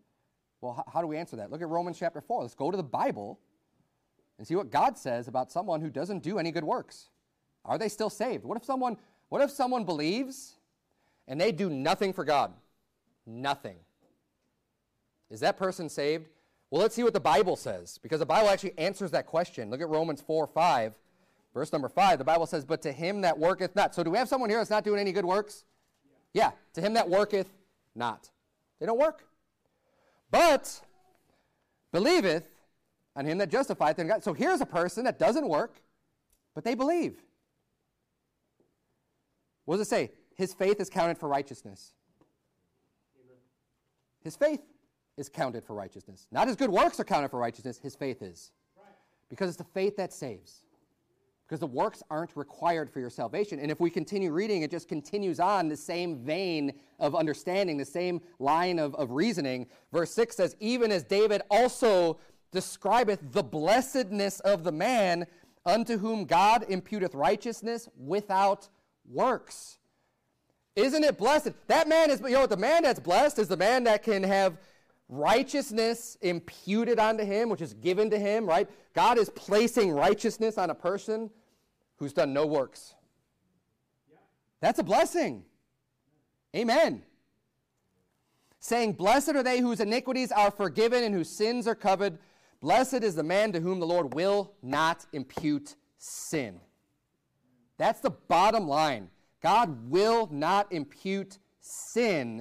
Well, how, how do we answer that? Look at Romans chapter four. Let's go to the Bible and see what God says about someone who doesn't do any good works. Are they still saved? What if someone, what if someone believes and they do nothing for God? Nothing. Is that person saved? Well, let's see what the Bible says, because the Bible actually answers that question. Look at Romans four five, verse number five. The Bible says, but to him that worketh not. So do we have someone here that's not doing any good works? Yeah, yeah. To him that worketh not. They don't work. But believeth on him that justifieth in God. So here's a person that doesn't work, but they believe. What does it say? His faith is counted for righteousness. Amen. His faith is counted for righteousness. Not his good works are counted for righteousness. His faith is. Right. Because it's the faith that saves. Because the works aren't required for your salvation. And if we continue reading, it just continues on the same vein of understanding, the same line of, of reasoning. Verse six says, even as David also describeth the blessedness of the man unto whom God imputeth righteousness without works. Isn't it blessed? That man is, you know, the man that's blessed is the man that can have righteousness imputed onto him, which is given to him, right? God is placing righteousness on a person who's done no works. Yeah. That's a blessing. Amen. Saying, blessed are they whose iniquities are forgiven and whose sins are covered. Blessed is the man to whom the Lord will not impute sin. That's the bottom line. God will not impute sin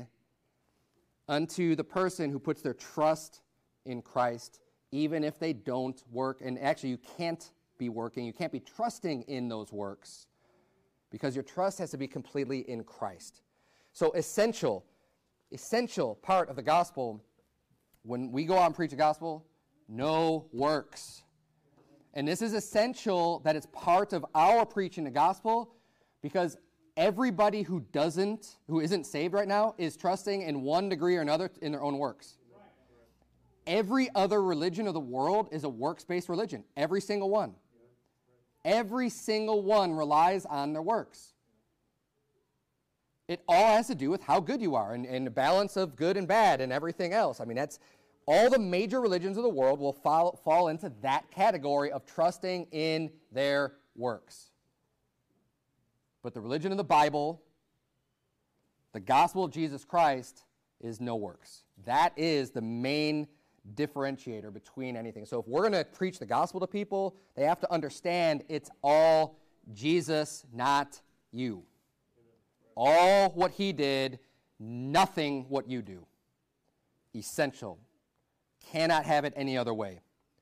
unto the person who puts their trust in Christ, even if they don't work. And actually, you can't be working. You can't be trusting in those works because your trust has to be completely in Christ. So essential, essential part of the gospel, when we go out and preach the gospel, no works. And this is essential that it's part of our preaching the gospel, because everybody who doesn't, who isn't saved right now, is trusting in one degree or another in their own works. Every other religion of the world is a works-based religion. Every single one. Every single one relies on their works. It all has to do with how good you are and, and the balance of good and bad and everything else. I mean, that's all the major religions of the world will fall, fall into that category of trusting in their works. But the religion of the Bible, the gospel of Jesus Christ, is no works. That is the main differentiator between anything. So if we're going to preach the gospel to people, they have to understand it's all Jesus, not you. All what he did, nothing what you do. Essential. Cannot have it any other way.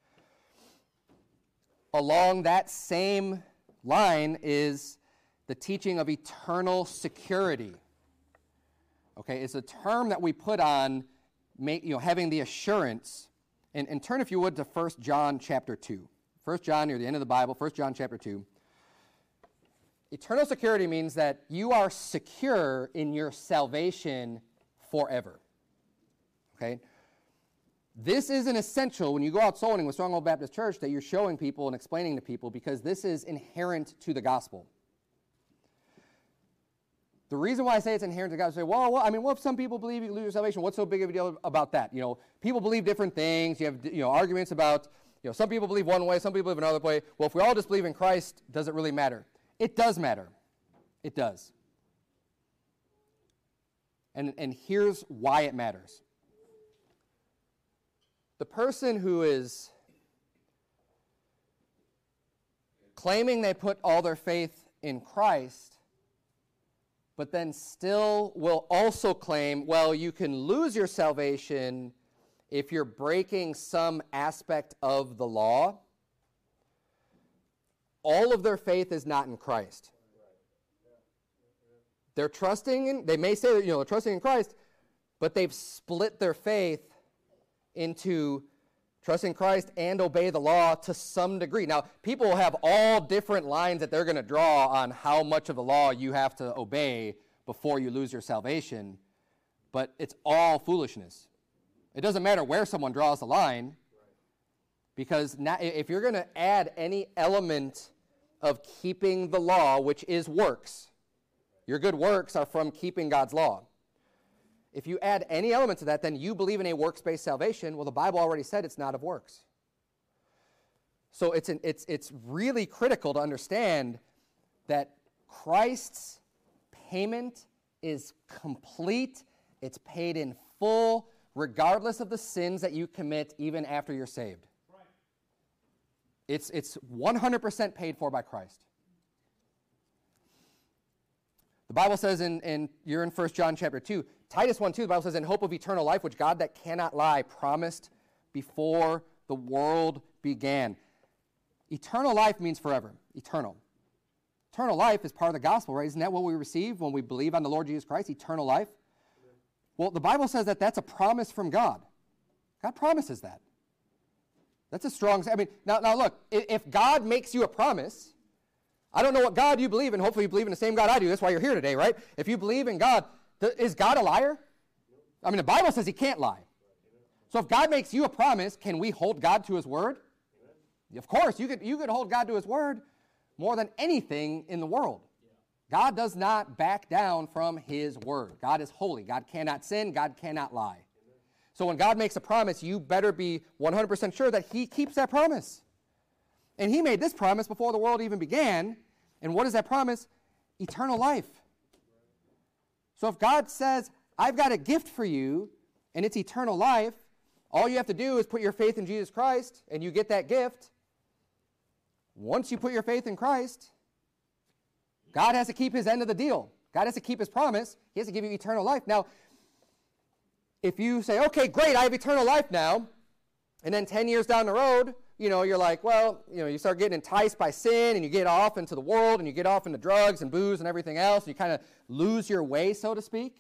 Along that same line is the teaching of eternal security. Okay, it's a term that we put on, you know, having the assurance. And, and turn, if you would, to First John chapter two. First John, near the end of the Bible, First John chapter two. Eternal security means that you are secure in your salvation forever. Okay? This is an essential when you go out soul winning with Stronghold Baptist Church that you're showing people and explaining to people, because this is inherent to the gospel. The reason why I say it's inherent to God is say, well, well, I mean, what if some people believe you lose your salvation? What's so big of a deal about that? You know, people believe different things. You have, you know, arguments about, you know, some people believe one way, some people believe another way. Well, if we all just believe in Christ, does it really matter? It does matter. It does. And, and here's why it matters. The person who is claiming they put all their faith in Christ, but then still will also claim, well, you can lose your salvation if you're breaking some aspect of the law, all of their faith is not in Christ. They're trusting in, they may say that, you know, they're trusting in Christ, but they've split their faith into trust in Christ and obey the law to some degree. Now, people will have all different lines that they're going to draw on how much of the law you have to obey before you lose your salvation, but it's all foolishness. It doesn't matter where someone draws the line, because now, if you're going to add any element of keeping the law, which is works, your good works are from keeping God's law. If you add any element to that, then you believe in a works-based salvation. Well, the Bible already said it's not of works. So it's, an, it's, it's really critical to understand that Christ's payment is complete. It's paid in full, regardless of the sins that you commit even after you're saved. Right. It's, it's one hundred percent paid for by Christ. The Bible says, in, in you're in First John chapter two, Titus one two, the Bible says, in hope of eternal life, which God that cannot lie promised before the world began. Eternal life means forever, eternal. Eternal life is part of the gospel, right? Isn't that what we receive when we believe on the Lord Jesus Christ, eternal life? Well, the Bible says that that's a promise from God. God promises that. That's a strong, I mean, now, now look, if God makes you a promise, I don't know what God you believe in. Hopefully you believe in the same God I do. That's why you're here today, right? If you believe in God, th- is God a liar? I mean, the Bible says he can't lie. So if God makes you a promise, can we hold God to his word? Of course, you could, you could hold God to his word more than anything in the world. God does not back down from his word. God is holy. God cannot sin. God cannot lie. So when God makes a promise, you better be one hundred percent sure that he keeps that promise. And he made this promise before the world even began. And what is that promise? Eternal life. So if God says, I've got a gift for you, and it's eternal life, all you have to do is put your faith in Jesus Christ, and you get that gift. Once you put your faith in Christ, God has to keep his end of the deal. God has to keep his promise. He has to give you eternal life. Now, if you say, okay, great, I have eternal life now, and then ten years down the road, you know, you're like, well, you know, you start getting enticed by sin, and you get off into the world, and you get off into drugs and booze and everything else, and you kind of lose your way, so to speak.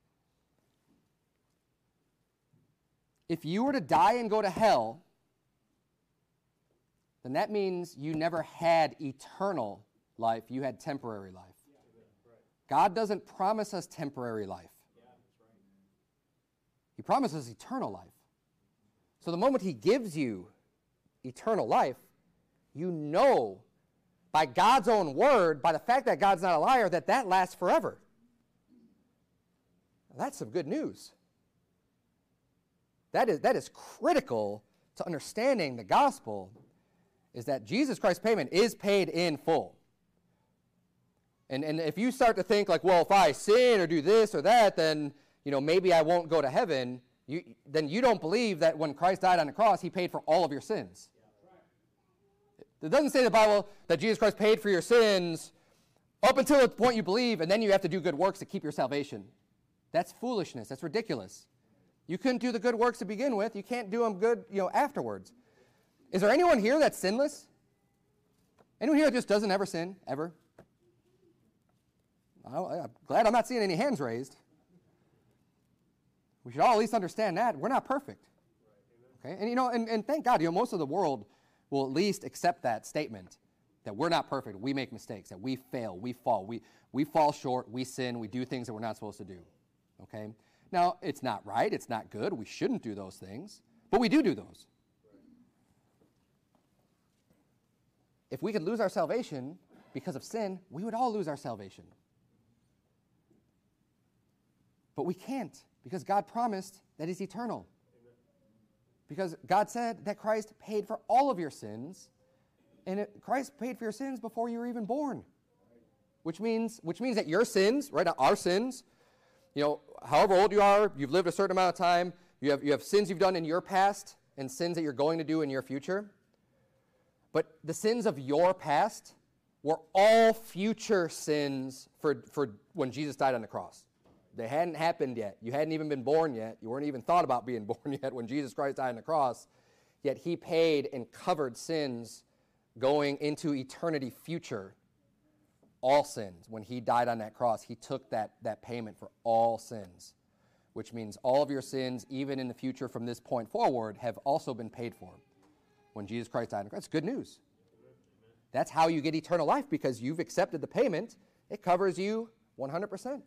If you were to die and go to hell, then that means you never had eternal life. You had temporary life. God doesn't promise us temporary life. He promises eternal life. So the moment he gives you eternal life, you know by God's own word, by the fact that God's not a liar, that that lasts forever. Now, that's some good news. That is, that is critical to understanding the gospel, is that Jesus Christ's payment is paid in full. And, and if you start to think like, well, if I sin or do this or that, then, you know, maybe I won't go to heaven, you, then you don't believe that when Christ died on the cross, he paid for all of your sins. It doesn't say in the Bible that Jesus Christ paid for your sins up until the point you believe, and then you have to do good works to keep your salvation. That's foolishness. That's ridiculous. You couldn't do the good works to begin with. You can't do them good, you know, afterwards. Is there anyone here that's sinless? Anyone here that just doesn't ever sin, ever? I'm glad I'm not seeing any hands raised. We should all at least understand that. We're not perfect. Okay? And, you know, and, and thank God, you know, most of the world will at least accept that statement, that we're not perfect, we make mistakes, that we fail, we fall, we, we fall short, we sin, we do things that we're not supposed to do. Okay? Now, it's not right, it's not good, we shouldn't do those things, but we do do those. If we could lose our salvation because of sin, we would all lose our salvation. But we can't, because God promised that he's eternal. Amen. Because God said that Christ paid for all of your sins, and it, Christ paid for your sins before you were even born. Right. Which means, which means that your sins, right, our sins, you know, however old you are, you've lived a certain amount of time, you have, you have sins you've done in your past and sins that you're going to do in your future. But the sins of your past were all future sins for, for when Jesus died on the cross. They hadn't happened yet. You hadn't even been born yet. You weren't even thought about being born yet when Jesus Christ died on the cross. Yet he paid and covered sins going into eternity future. All sins. When he died on that cross, he took that, that payment for all sins, which means all of your sins, even in the future from this point forward, have also been paid for when Jesus Christ died on the cross. That's good news. That's how you get eternal life, because you've accepted the payment. It covers you one hundred percent.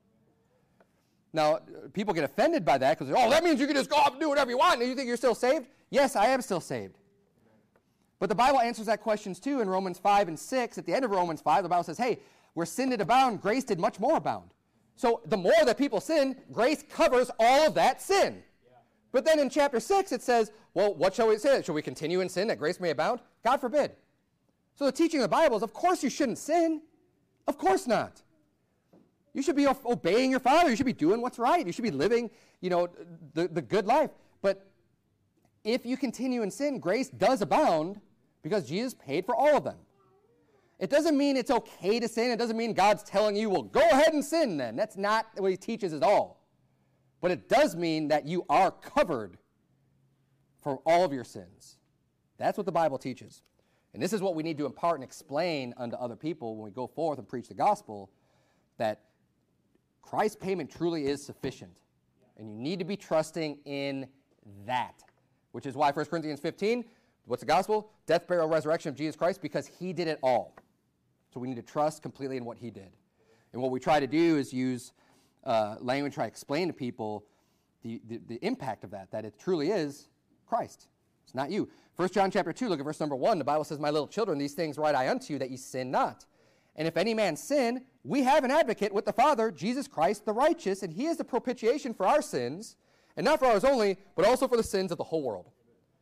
Now, people get offended by that because, oh, that means you can just go off and do whatever you want, and you think you're still saved? Yes, I am still saved. But the Bible answers that question too in Romans five and six. At the end of Romans five, the Bible says, hey, where sin did abound, grace did much more abound. So the more that people sin, grace covers all of that sin. But then in chapter six, it says, well, what shall we say? Shall we continue in sin that grace may abound? God forbid. So the teaching of the Bible is, of course you shouldn't sin. Of course not. You should be obeying your father. You should be doing what's right. You should be living, you know, the, the good life. But if you continue in sin, grace does abound because Jesus paid for all of them. It doesn't mean it's okay to sin. It doesn't mean God's telling you, well, go ahead and sin then. That's not what he teaches at all. But it does mean that you are covered for all of your sins. That's what the Bible teaches. And this is what we need to impart and explain unto other people when we go forth and preach the gospel, that Christ's payment truly is sufficient. And you need to be trusting in that, which is why First Corinthians fifteen, what's the gospel? Death, burial, resurrection of Jesus Christ, because he did it all. So we need to trust completely in what he did. And what we try to do is use uh, language, try to explain to people the, the, the impact of that, that it truly is Christ. It's not you. First John chapter two, look at verse number one. The Bible says, my little children, these things write I unto you, that ye sin not. And if any man sin, we have an advocate with the Father, Jesus Christ the righteous, and he is the propitiation for our sins, and not for ours only, but also for the sins of the whole world.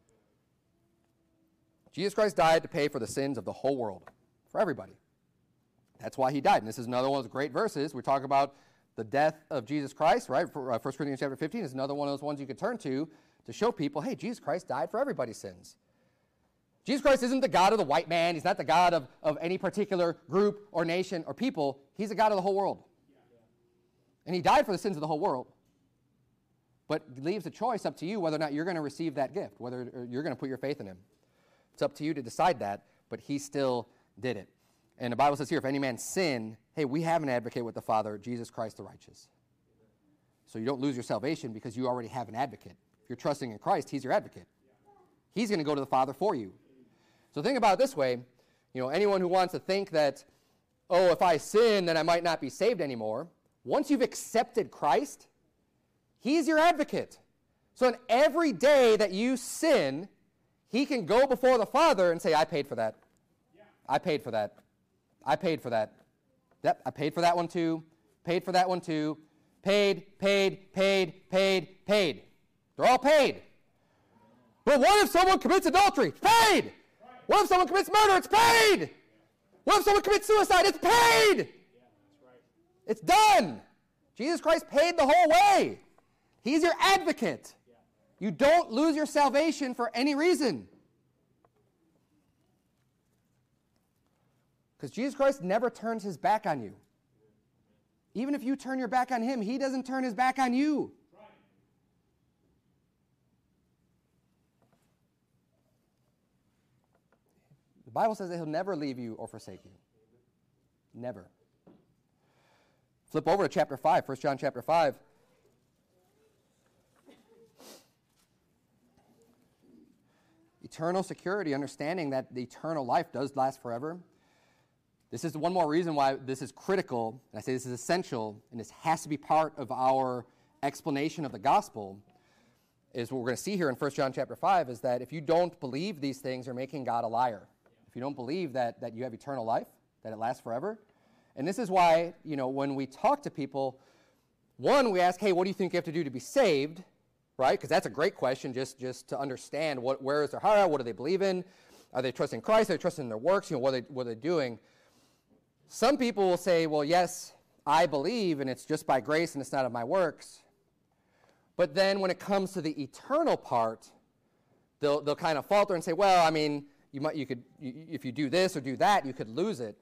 Jesus Christ died to pay for the sins of the whole world, for everybody. That's why he died. And this is another one of those great verses. We talk about the death of Jesus Christ, right? For, uh, First Corinthians chapter fifteen is another one of those ones you could turn to to show people, hey, Jesus Christ died for everybody's sins. Jesus Christ isn't the God of the white man. He's not the God of, of any particular group or nation or people. He's the God of the whole world. And he died for the sins of the whole world. But leaves a choice up to you whether or not you're going to receive that gift, whether you're going to put your faith in him. It's up to you to decide that, but he still did it. And the Bible says here, if any man sin, hey, we have an advocate with the Father, Jesus Christ the righteous. So you don't lose your salvation because you already have an advocate. If you're trusting in Christ, he's your advocate. He's going to go to the Father for you. So think about it this way. You know, anyone who wants to think that, oh, if I sin, then I might not be saved anymore. Once you've accepted Christ, he's your advocate. So in every day that you sin, he can go before the Father and say, I paid for that. I paid for that. I paid for that. Yep, I paid for that one too. Paid for that one too. Paid, paid, paid, paid, paid. They're all paid. But what if someone commits adultery? It's paid. What if someone commits murder? It's paid. What if someone commits suicide? It's paid. It's done. Jesus Christ paid the whole way. He's your advocate. You don't lose your salvation for any reason. Because Jesus Christ never turns his back on you. Even if you turn your back on him, he doesn't turn his back on you. The Bible says that he'll never leave you or forsake you. Never. Flip over to chapter five, First John chapter five. Eternal security, understanding that the eternal life does last forever. This is one more reason why this is critical, and I say this is essential, and this has to be part of our explanation of the gospel, is what we're going to see here in First John chapter five, is that if you don't believe these things, you're making God a liar. If you don't believe that, that you have eternal life, that it lasts forever. And this is why, you know, when we talk to people, one, we ask, hey, what do you think you have to do to be saved? Right? Because that's a great question, just, just to understand what, where is their heart, what do they believe in? Are they trusting Christ? Are they trusting in their works? You know, what are they, what are they doing? Some people will say, well, yes, I believe, and it's just by grace, and it's not of my works. But then when it comes to the eternal part, they'll, they'll kind of falter and say, well, I mean, you might, you could, you, if you do this or do that, you could lose it.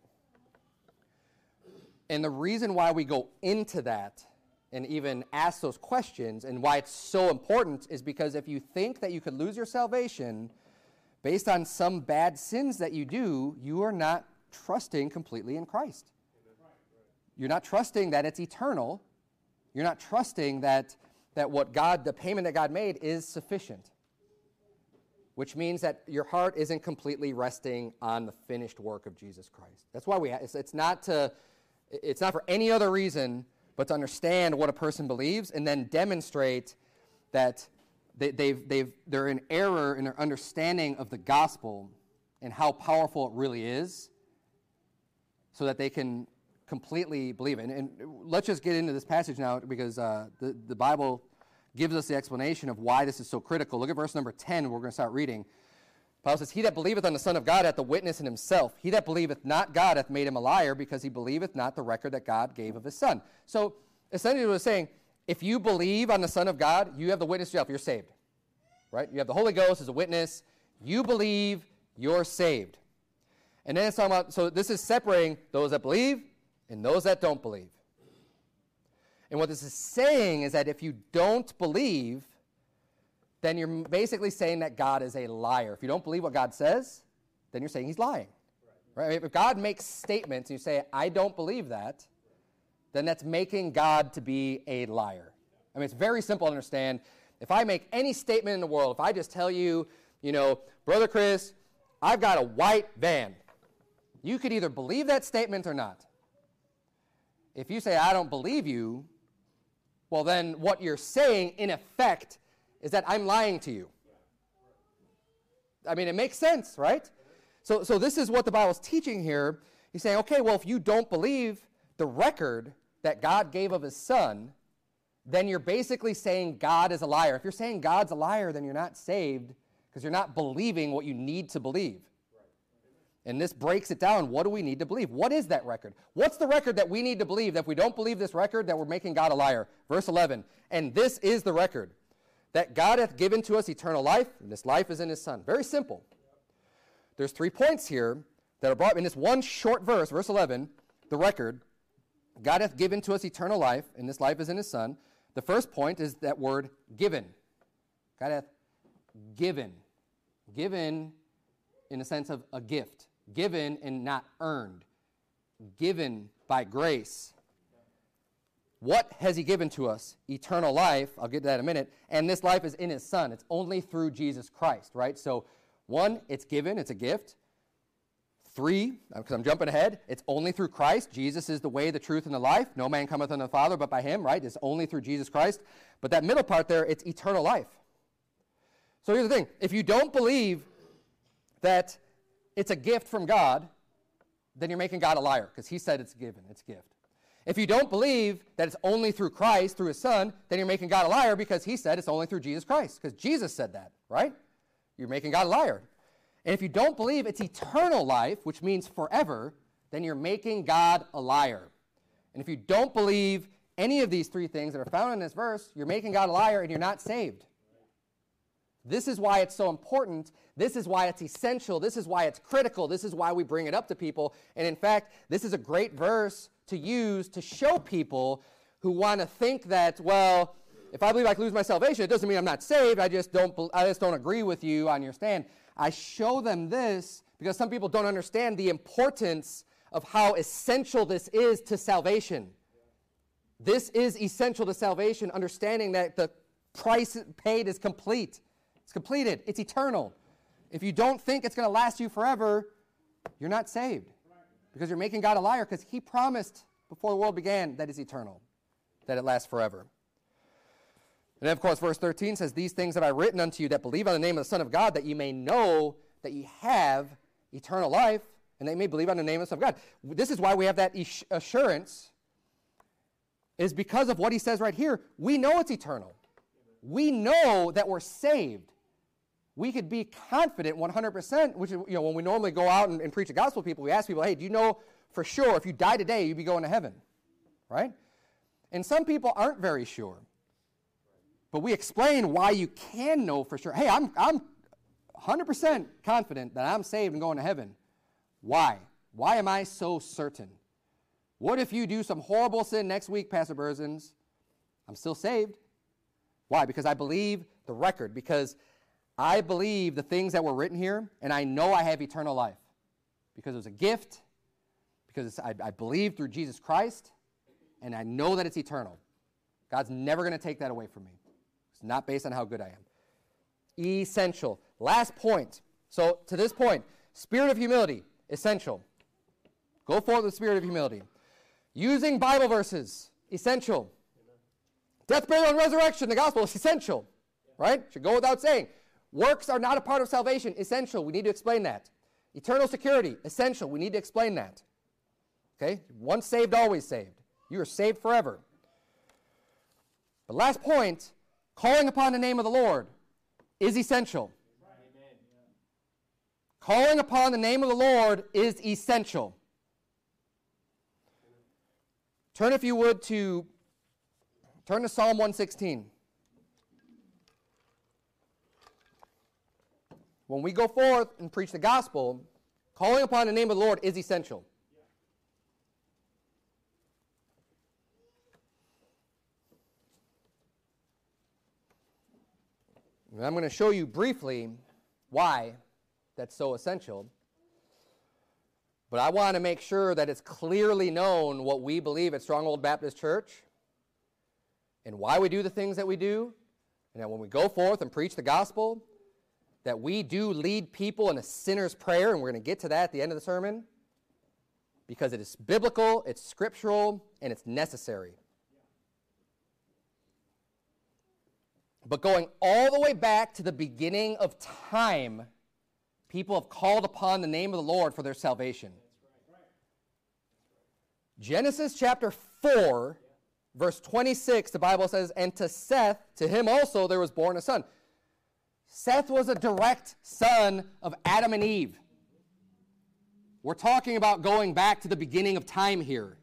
And the reason why we go into that and even ask those questions and why it's so important is because if you think that you could lose your salvation based on some bad sins that you do, you are not trusting completely in Christ. You're not trusting that it's eternal. You're not trusting that, that what God, the payment that God made is sufficient, which means that your heart isn't completely resting on the finished work of Jesus Christ. That's why we ha- it's, it's not to it's not for any other reason but to understand what a person believes and then demonstrate that they, they've, they've, they're in error in their understanding of the gospel and how powerful it really is, so that they can completely believe it. And, and let's just get into this passage now, because uh, the, the Bible gives us the explanation of why this is so critical. Look at verse number ten. We're going to start reading. Paul says, he that believeth on the Son of God hath the witness in himself. He that believeth not God hath made him a liar, because he believeth not the record that God gave of his Son. So essentially what it's saying, if you believe on the Son of God, you have the witness yourself, you're saved. Right? You have the Holy Ghost as a witness. You believe, you're saved. And then it's talking about, so this is separating those that believe and those that don't believe. And what this is saying is that if you don't believe, then you're basically saying that God is a liar. If you don't believe what God says, then you're saying he's lying. Right? Right? If God makes statements and you say, I don't believe that, then that's making God to be a liar. I mean, it's very simple to understand. If I make any statement in the world, if I just tell you, you know, Brother Chris, I've got a white van, you could either believe that statement or not. If you say, I don't believe you, well, then what you're saying, in effect, is that I'm lying to you. I mean, it makes sense, right? So, so this is what the Bible's teaching here. He's saying, okay, well, if you don't believe the record that God gave of his Son, then you're basically saying God is a liar. If you're saying God's a liar, then you're not saved, because you're not believing what you need to believe. And this breaks it down. What do we need to believe? What is that record? What's the record that we need to believe? That if we don't believe this record, that we're making God a liar. Verse eleven, and this is the record, that God hath given to us eternal life, and this life is in his Son. Very simple. There's three points here that are brought in this one short verse, verse eleven, the record. God hath given to us eternal life, and this life is in his Son. The first point is that word given. God hath given. Given in the sense of a gift. Given and not earned. Given by grace. What has he given to us? Eternal life. I'll get to that in a minute. And this life is in his Son. It's only through Jesus Christ, right? So, one, it's given. It's a gift. Three, because I'm jumping ahead, it's only through Christ. Jesus is the way, the truth, and the life. No man cometh unto the Father but by him, right? It's only through Jesus Christ. But that middle part there, it's eternal life. So here's the thing. If you don't believe that it's a gift from God, then you're making God a liar, because he said it's given, it's a gift. If you don't believe that it's only through Christ, through his Son, then you're making God a liar, because he said it's only through Jesus Christ, because Jesus said that, right? You're making God a liar. And if you don't believe it's eternal life, which means forever, then you're making God a liar. And if you don't believe any of these three things that are found in this verse, you're making God a liar and you're not saved. This is why it's so important. This is why it's essential. This is why it's critical. This is why we bring it up to people. And in fact, this is a great verse to use to show people who want to think that, well, if I believe I can lose my salvation, it doesn't mean I'm not saved. I just don't, I just don't agree with you on your stand. I show them this because some people don't understand the importance of how essential this is to salvation. This is essential to salvation, understanding that the price paid is complete. It's completed. It's eternal. If you don't think it's going to last you forever, you're not saved, because you're making God a liar, because he promised before the world began that it's eternal, that it lasts forever. And then, of course, verse thirteen says, these things have I written unto you that believe on the name of the Son of God, that ye may know that ye have eternal life, and that ye may believe on the name of the Son of God. This is why we have that assurance, is because of what he says right here. We know it's eternal. We know that we're saved. We could be confident one hundred percent, which is, you know, when we normally go out and, and preach the gospel to people, we ask people, hey, do you know for sure if you die today, you'd be going to heaven? Right? And some people aren't very sure. But we explain why you can know for sure. Hey, I'm, I'm one hundred percent confident that I'm saved and going to heaven. Why? Why am I so certain? What if you do some horrible sin next week, Pastor Berzins? I'm still saved. Why? Because I believe the record. Because I believe the things that were written here, and I know I have eternal life. Because it was a gift, because I, I believe through Jesus Christ, and I know that it's eternal. God's never going to take that away from me. It's not based on how good I am. Essential. Last point. So to this point, spirit of humility, essential. Go forward with the spirit of humility. Using Bible verses, essential. Death, burial, and resurrection, the gospel is essential. Right? Should go without saying. Works are not a part of salvation, essential. We need to explain that. Eternal security, essential. We need to explain that. Okay? Once saved, always saved. You are saved forever. But last point, calling upon the name of the Lord is essential. Amen. Calling upon the name of the Lord is essential. Turn, if you would, to turn to Psalm one sixteen. When we go forth and preach the gospel, calling upon the name of the Lord is essential. And I'm going to show you briefly why that's so essential. But I want to make sure that it's clearly known what we believe at Stronghold Baptist Church and why we do the things that we do, and that when we go forth and preach the gospel, that we do lead people in a sinner's prayer, and we're going to get to that at the end of the sermon, because it is biblical, it's scriptural, and it's necessary. But going all the way back to the beginning of time, people have called upon the name of the Lord for their salvation. Genesis chapter four, verse twenty-six, the Bible says, "And to Seth, to him also there was born a son." Seth was a direct son of Adam and Eve. We're talking about going back to the beginning of time here.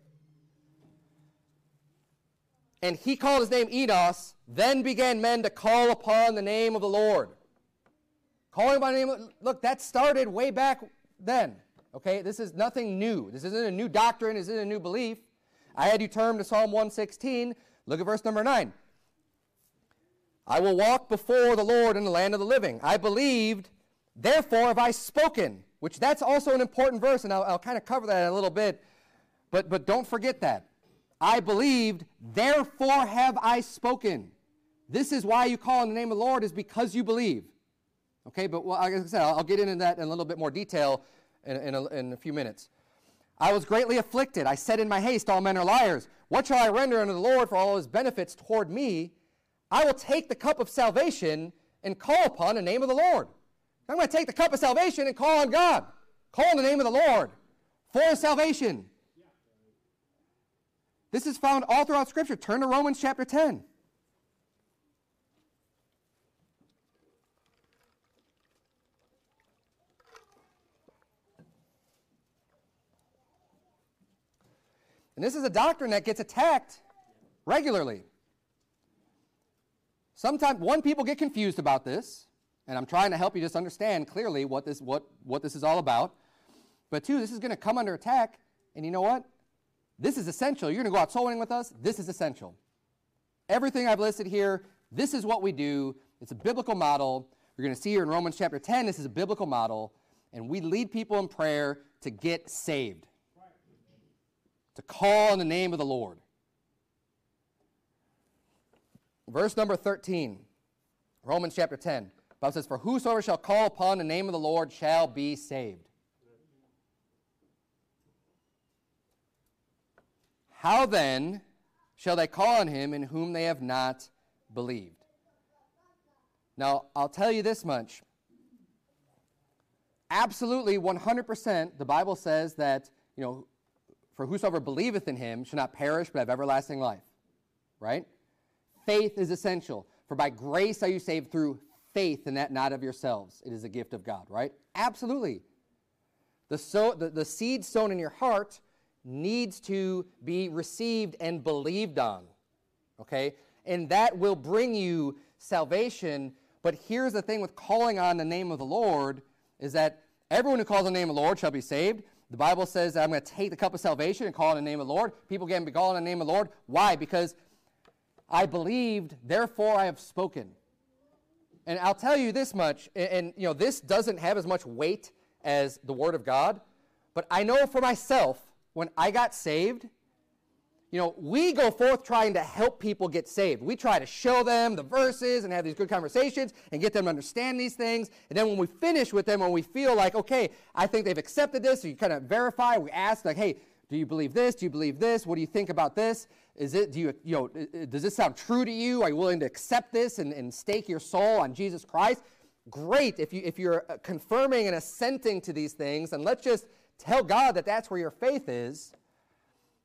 "And he called his name Enos. Then began men to call upon the name of the Lord." Calling upon the name of, look, that started way back then. Okay, this is nothing new. This isn't a new doctrine. This isn't a new belief. I had you turn to Psalm one sixteen. Look at verse number nine. "I will walk before the Lord in the land of the living. I believed, therefore have I spoken." Which that's also an important verse, and I'll, I'll kind of cover that in a little bit. But, but don't forget that. "I believed, therefore have I spoken." This is why you call on the name of the Lord, is because you believe. Okay, but well, like I said, I'll get into that in a little bit more detail in, in, a, in a few minutes. "I was greatly afflicted. I said in my haste, all men are liars. What shall I render unto the Lord for all his benefits toward me? I will take the cup of salvation and call upon the name of the Lord." I'm going to take the cup of salvation and call on God. Call on the name of the Lord for his salvation. This is found all throughout Scripture. Turn to Romans chapter ten. And this is a doctrine that gets attacked regularly. Sometimes, one, people get confused about this, and I'm trying to help you just understand clearly what this, what, what this is all about. But two, this is going to come under attack, and you know what? This is essential. You're going to go out soul winning with us? This is essential. Everything I've listed here, this is what we do. It's a biblical model. You're going to see here in Romans chapter ten, this is a biblical model, and we lead people in prayer to get saved, to call on the name of the Lord. Verse number thirteen, Romans chapter ten. The Bible says, "For whosoever shall call upon the name of the Lord shall be saved." "How then shall they call on him in whom they have not believed?" Now, I'll tell you this much. Absolutely, one hundred percent, the Bible says that, you know, "For whosoever believeth in him shall not perish but have everlasting life." Right? Faith is essential. "For by grace are you saved through faith, and that not of yourselves. It is a gift of God." Right? Absolutely. The, so, the, the seed sown in your heart needs to be received and believed on. Okay? And that will bring you salvation. But here's the thing with calling on the name of the Lord, is that everyone who calls on the name of the Lord shall be saved. The Bible says that I'm going to take the cup of salvation and call on the name of the Lord. People can be calling on the name of the Lord. Why? Because I believed, therefore I have spoken. And I'll tell you this much, and, and you know, this doesn't have as much weight as the Word of God, but I know for myself, when I got saved, you know, we go forth trying to help people get saved. We try to show them the verses and have these good conversations and get them to understand these things. And then when we finish with them, when we feel like, okay, I think they've accepted this, so you kind of verify, we ask like, hey, do you believe this? Do you believe this? What do you think about this? Is it, do you, you know, does this sound true to you? Are you willing to accept this and, and stake your soul on Jesus Christ? Great if, you, if you're confirming and assenting to these things, and let's just tell God that that's where your faith is.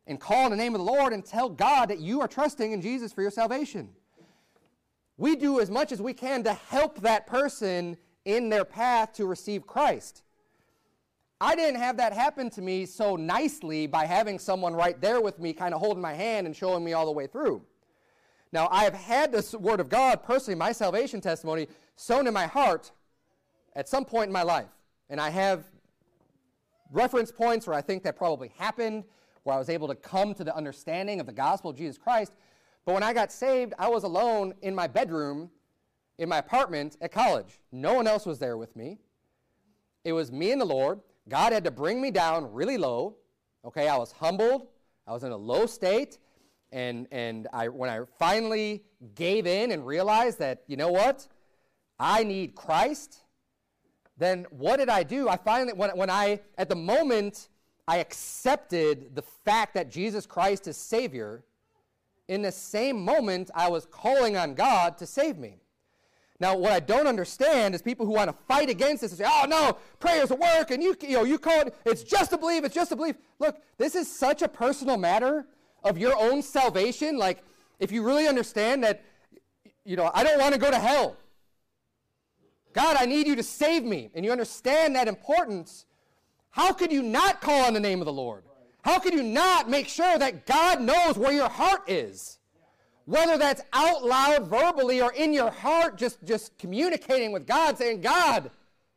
and call on the name of the Lord and tell God that you are trusting in Jesus for your salvation. We do as much as we can to help that person in their path to receive Christ. I didn't have that happen to me so nicely by having someone right there with me kind of holding my hand and showing me all the way through. Now, I have had this Word of God, personally, my salvation testimony, sown in my heart at some point in my life. And I have reference points where I think that probably happened, where I was able to come to the understanding of the gospel of Jesus Christ. But when I got saved, I was alone in my bedroom, in my apartment at college. No one else was there with me. It was me and the Lord. God had to bring me down really low. Okay, I was humbled. I was in a low state. And, and I, when I finally gave in and realized that, you know what, I need Christ, then what did I do? I finally, when, when I, at the moment, I accepted the fact that Jesus Christ is Savior, in the same moment, I was calling on God to save me. Now, what I don't understand is people who want to fight against this and say, oh, no, prayers will work, and you, you know, you call it, it's just a belief, it's just a belief. Look, this is such a personal matter of your own salvation. Like, if you really understand that, you know, I don't want to go to hell. God, I need you to save me. And you understand that importance. How could you not call on the name of the Lord? How could you not make sure that God knows where your heart is? Whether that's out loud verbally or in your heart, just, just communicating with God, saying, God,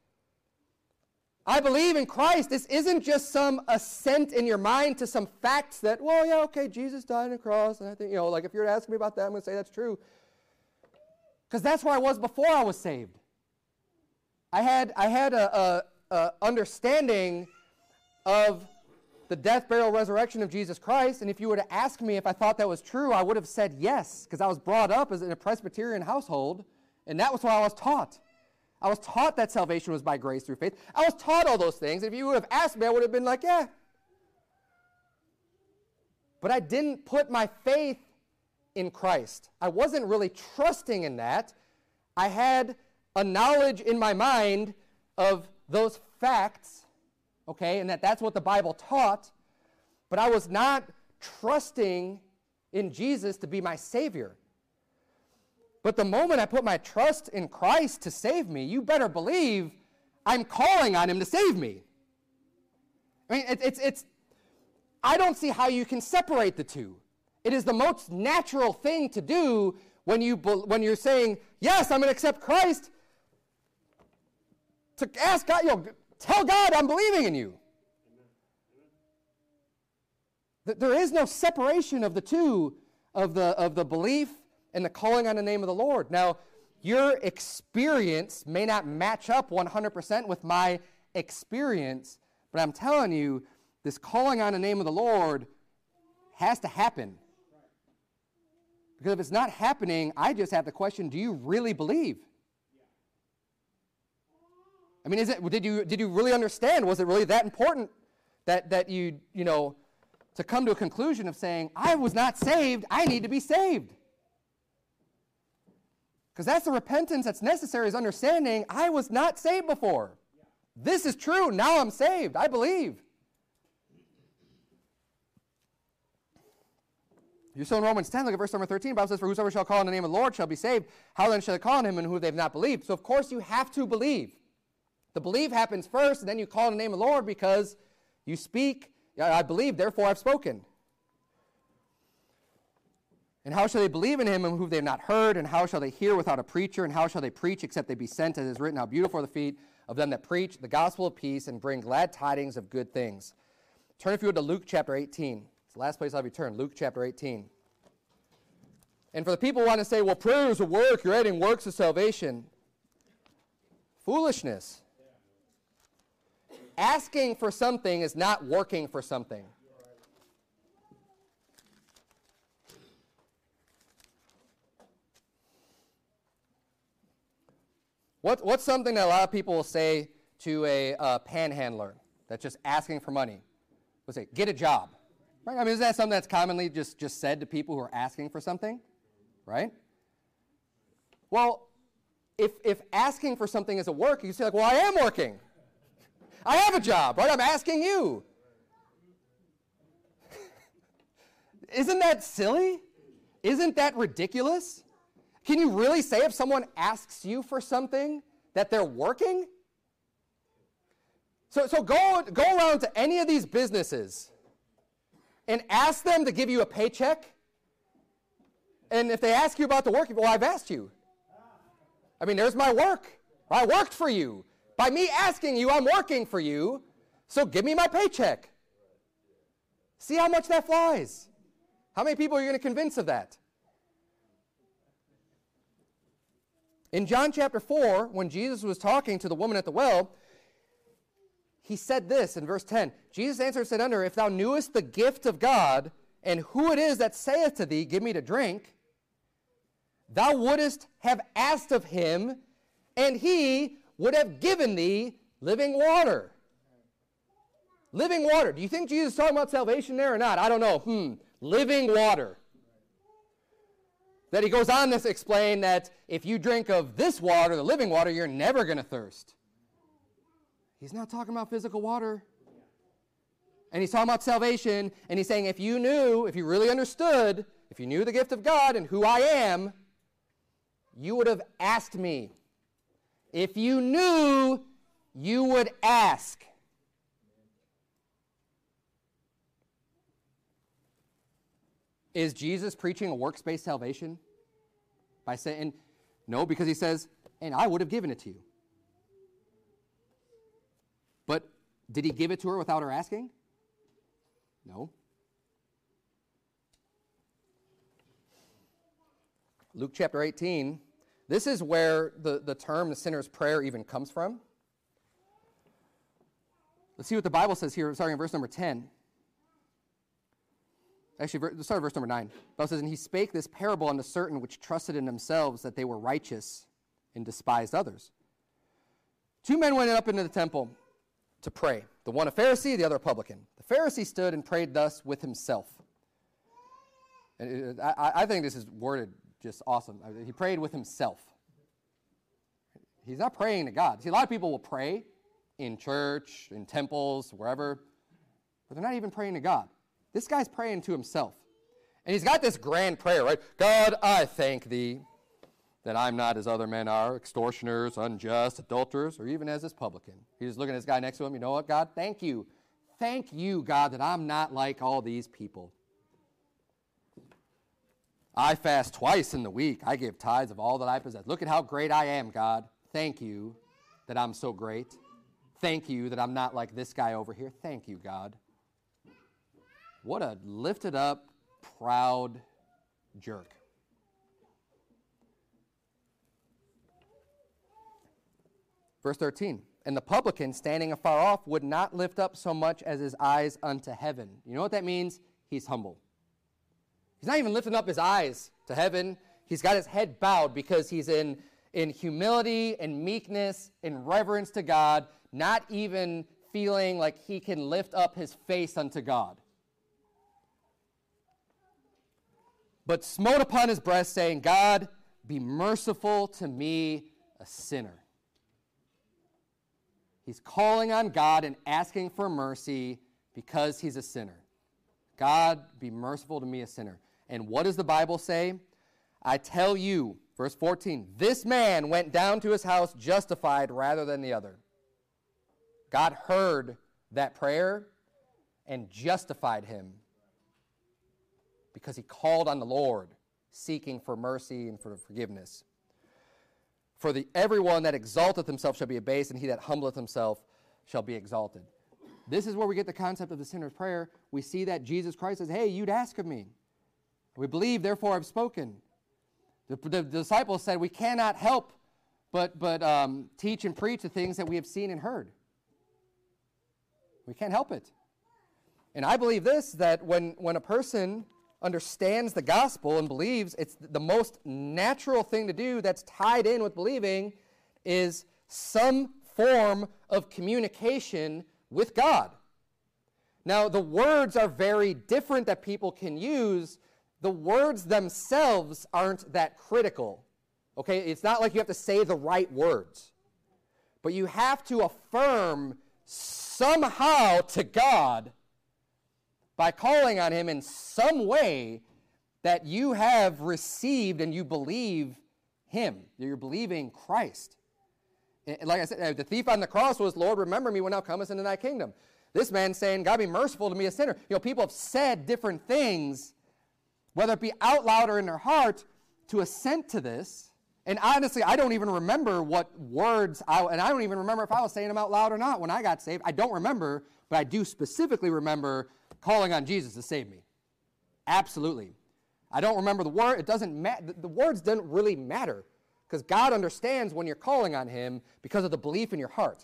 I believe in Christ. This isn't just some assent in your mind to some facts that, well, yeah, okay, Jesus died on the cross, and I think, you know, like if you're asking me about that, I'm going to say that's true. Because that's where I was before I was saved. I had, I had a, a, a understanding of the death, burial, resurrection of Jesus Christ, and if you were to ask me if I thought that was true, I would have said yes, because I was brought up as in a Presbyterian household, and that was what I was taught. I was taught that salvation was by grace through faith. I was taught all those things. If you would have asked me, I would have been like, yeah. But I didn't put my faith in Christ. I wasn't really trusting in that. I had a knowledge in my mind of those facts, okay, and that that's what the Bible taught, but I was not trusting in Jesus to be my Savior. But the moment I put my trust in Christ to save me, you better believe I'm calling on Him to save me. I mean, it, it's, it's, I don't see how you can separate the two. It is the most natural thing to do when, you, when you're saying, yes, I'm going to accept Christ, to ask God, you know, tell God I'm believing in you. Amen. There is no separation of the two, of the, of the belief and the calling on the name of the Lord. Now, your experience may not match up one hundred percent with my experience, but I'm telling you, this calling on the name of the Lord has to happen. Because if it's not happening, I just have the question, do you really believe? I mean, is it, did you, did you really understand? Was it really that important that, that you, you know, to come to a conclusion of saying, I was not saved, I need to be saved? Because that's the repentance that's necessary, is understanding I was not saved before. Yeah. This is true. Now I'm saved. I believe. You're still in Romans ten. Look at verse number thirteen. The Bible says, for whosoever shall call on the name of the Lord shall be saved. How then shall they call on Him in whom they've not believed? So, of course, you have to believe. The belief happens first, and then you call on the name of the Lord because you speak. I believe, therefore I've spoken. And how shall they believe in Him whom they have not heard? And how shall they hear without a preacher? And how shall they preach except they be sent, as is written, how beautiful are the feet of them that preach the gospel of peace and bring glad tidings of good things. Turn, if you would, to Luke chapter eighteen. It's the last place I'll have you turn, Luke chapter eighteen. And for the people who want to say, well, prayer is a work, you're adding works of salvation. Foolishness. Asking for something is not working for something. What, what's something that a lot of people will say to a uh, panhandler that's just asking for money? We'll say, get a job. Right? I mean, isn't that something that's commonly just, just said to people who are asking for something? Right? Well, if, if asking for something is a work, you can say, like, well, I am working. I have a job, right? I'm asking you. Isn't that silly? Isn't that ridiculous? Can you really say if someone asks you for something that they're working? So, so go, go around to any of these businesses and ask them to give you a paycheck. And if they ask you about the work, well, I've asked you. I mean, there's my work. I worked for you. By me asking you, I'm working for you. So give me my paycheck. See how much that flies. How many people are you going to convince of that? In John chapter four, when Jesus was talking to the woman at the well, he said this in verse ten. Jesus answered and said unto her, if thou knewest the gift of God, and who it is that saith to thee, give me to drink, thou wouldest have asked of him, and he would have given thee living water. Living water. Do you think Jesus is talking about salvation there or not? I don't know. Hmm. Living water. That he goes on to explain that if you drink of this water, the living water, you're never going to thirst. He's not talking about physical water. And he's talking about salvation, and he's saying if you knew, if you really understood, if you knew the gift of God and who I am, you would have asked me. If you knew, you would ask. Is Jesus preaching a works-based salvation? By saying, no, because he says, and I would have given it to you. But did he give it to her without her asking? No. Luke chapter eighteen, this is where the, the term the sinner's prayer even comes from. Let's see what the Bible says here, starting in verse number ten. Actually, let's start at verse number nine. The Bible says, and he spake this parable unto certain which trusted in themselves that they were righteous and despised others. Two men went up into the temple to pray, the one a Pharisee, the other a publican. The Pharisee stood and prayed thus with himself. And it, I, I think this is worded just awesome. He prayed with himself. He's not praying to God. See, a lot of people will pray in church, in temples, wherever, but they're not even praying to God. This guy's praying to himself. And he's got this grand prayer, right? God, I thank thee that I'm not as other men are, extortioners, unjust, adulterers, or even as this publican. He's looking at this guy next to him. You know what, God? Thank you. Thank you, God, that I'm not like all these people. I fast twice in the week. I give tithes of all that I possess. Look at how great I am, God. Thank you that I'm so great. Thank you that I'm not like this guy over here. Thank you, God. What a lifted up, proud jerk. Verse thirteen, and the publican, standing afar off, would not lift up so much as his eyes unto heaven. You know what that means? He's humble. He's not even lifting up his eyes to heaven. He's got his head bowed because he's in, in humility and meekness and reverence to God, not even feeling like he can lift up his face unto God. But smote upon his breast, saying, God, be merciful to me, a sinner. He's calling on God and asking for mercy because he's a sinner. God, be merciful to me, a sinner. And what does the Bible say? I tell you, verse fourteen, this man went down to his house justified rather than the other. God heard that prayer and justified him because he called on the Lord, seeking for mercy and for forgiveness. For the everyone that exalteth himself shall be abased, and he that humbleth himself shall be exalted. This is where we get the concept of the sinner's prayer. We see that Jesus Christ says, hey, you'd ask of me. We believe, therefore I've spoken. The, the, the disciples said, we cannot help but, but um, teach and preach the things that we have seen and heard. We can't help it. And I believe this, that when, when a person understands the gospel and believes, it's the most natural thing to do that's tied in with believing is some form of communication with God. Now, the words are very different that people can use. The words themselves aren't that critical. Okay, it's not like you have to say the right words. But you have to affirm somehow to God by calling on him in some way that you have received and you believe him. You're believing Christ. Like I said, the thief on the cross was, Lord, remember me when thou comest into thy kingdom. This man saying, God be merciful to me, a sinner. You know, people have said different things, whether it be out loud or in their heart, to assent to this. And honestly, I don't even remember what words, I, and I don't even remember if I was saying them out loud or not when I got saved. I don't remember, but I do specifically remember calling on Jesus to save me. Absolutely. I don't remember the word. It doesn't matter. The, the words don't really matter because God understands when you're calling on him because of the belief in your heart.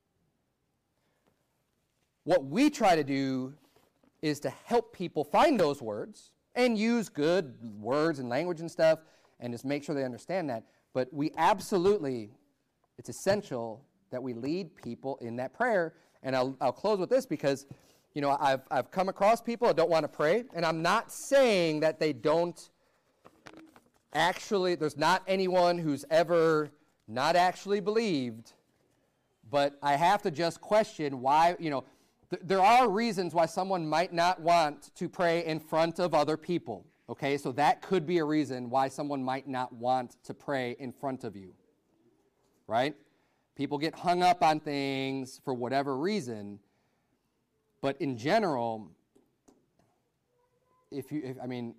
What we try to do is to help people find those words and use good words and language and stuff and just make sure they understand that. But we absolutely, it's essential that we lead people in that prayer. And I'll, I'll close with this because, you know, I've, I've come across people that don't want to pray. And I'm not saying that they don't actually, there's not anyone who's ever not actually believed. But I have to just question why, you know, th- there are reasons why someone might not want to pray in front of other people. Okay, so that could be a reason why someone might not want to pray in front of you. Right? People get hung up on things for whatever reason. But in general, if you, if, I mean,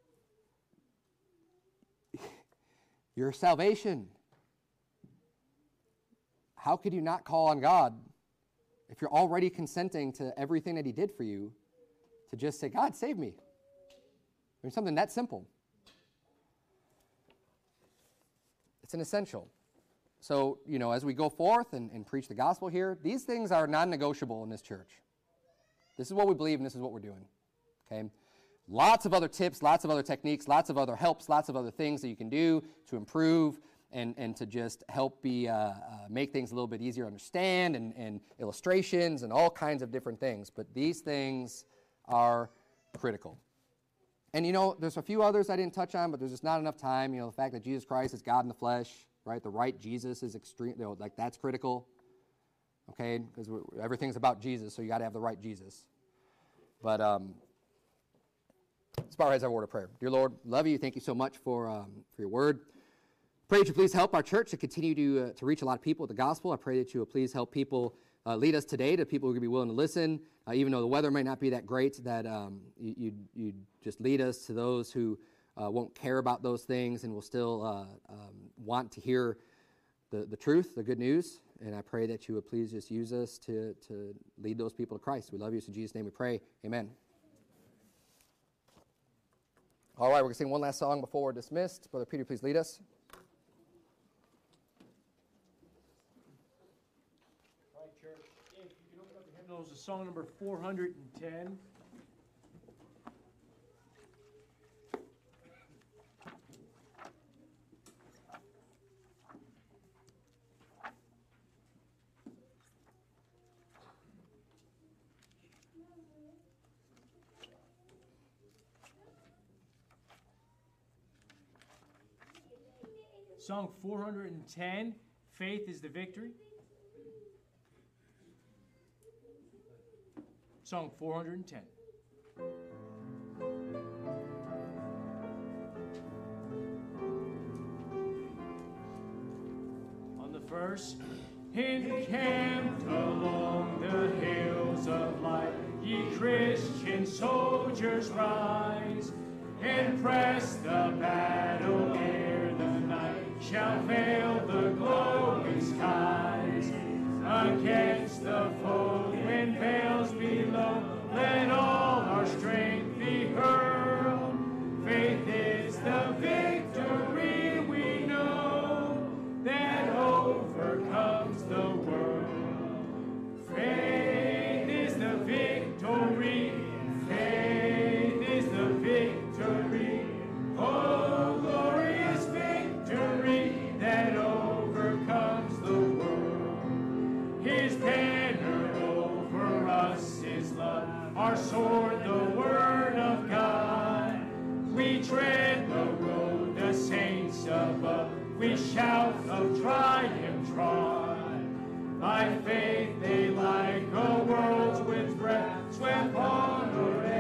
your salvation. How could you not call on God if you're already consenting to everything that he did for you to just say, God, save me? I mean, something that simple. It's an essential. So, you know, as we go forth and, and preach the gospel here, these things are non-negotiable in this church. This is what we believe and this is what we're doing. Okay? Lots of other tips, lots of other techniques, lots of other helps, lots of other things that you can do to improve and, and to just help be uh, uh, make things a little bit easier to understand and, and illustrations and all kinds of different things. But these things are critical. And, you know, there's a few others I didn't touch on, but there's just not enough time. You know, the fact that Jesus Christ is God in the flesh, right? The right Jesus is extreme, you know, like that's critical, okay? Because everything's about Jesus, so you got to have the right Jesus. But um, let's bow our heads, our word of prayer. Dear Lord, love you. Thank you so much for um, for your word. Pray that you please help our church to continue to uh, to reach a lot of people with the gospel. I pray that you will please help people uh, lead us today to people who can be willing to listen, uh, even though the weather may not be that great, that um, you, you'd, you'd just lead us to those who uh, won't care about those things and will still uh, um, want to hear the, the truth, the good news. And I pray that you would please just use us to, to lead those people to Christ. We love you. So in Jesus' name we pray. Amen. All right, we're going to sing one last song before we're dismissed. Brother Peter, please lead us. All right, church. If you can open up the hymnals to song number four hundred ten. Song four hundred ten, Faith is the Victory. Song four hundred ten. On the verse, encamped along the hills of light, ye Christian soldiers rise, and press the battle ere the night shall veil the glowing skies. Against the foe when veils below, let all our strength be hurled. Faith is the victory we know that overcomes the world. Faith is the victory. Faith is the victory. Oh, glorious victory that overcomes the world. His banner over us is love, our sword the word of God. We tread the road the saints above, we shout of triumph trod. By faith they like a world with breath swept on the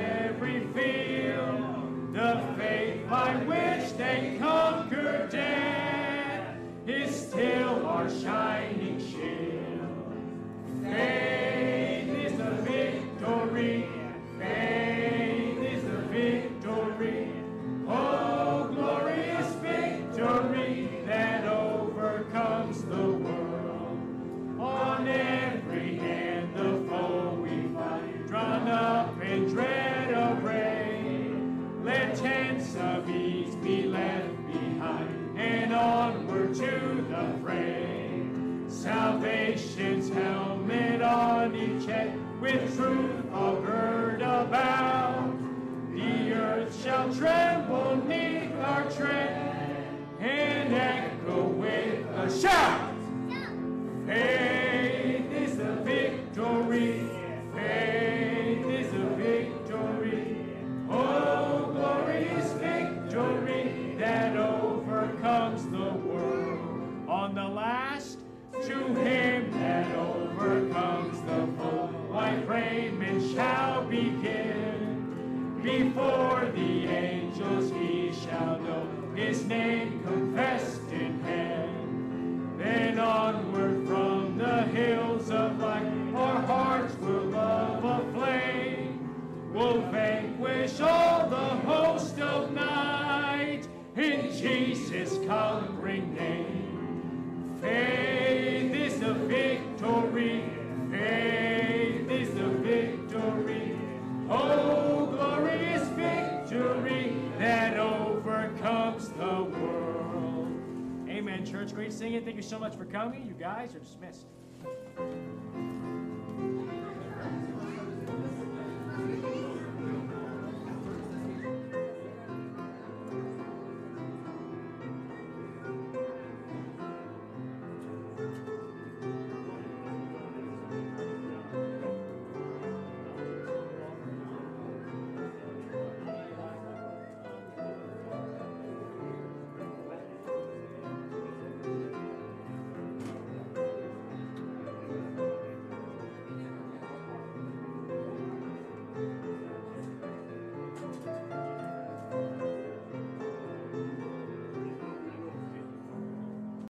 with truth all girt about. The earth shall tremble neath our tread, and echo with a shout. Faith is the victory. Faith is the victory. Oh, glorious victory that overcomes the world. On the last, to him that overcomes the foe, white raiment shall be given. Before the angels he shall know his name confessed in heaven. Then onward from the hills of light, our hearts will love aflame. We'll vanquish all the host of night in Jesus' conquering name. Faith is the victory. Faith is the victory. Oh, glorious victory that overcomes the world. Amen, church. Great singing. Thank you so much for coming. You guys are dismissed.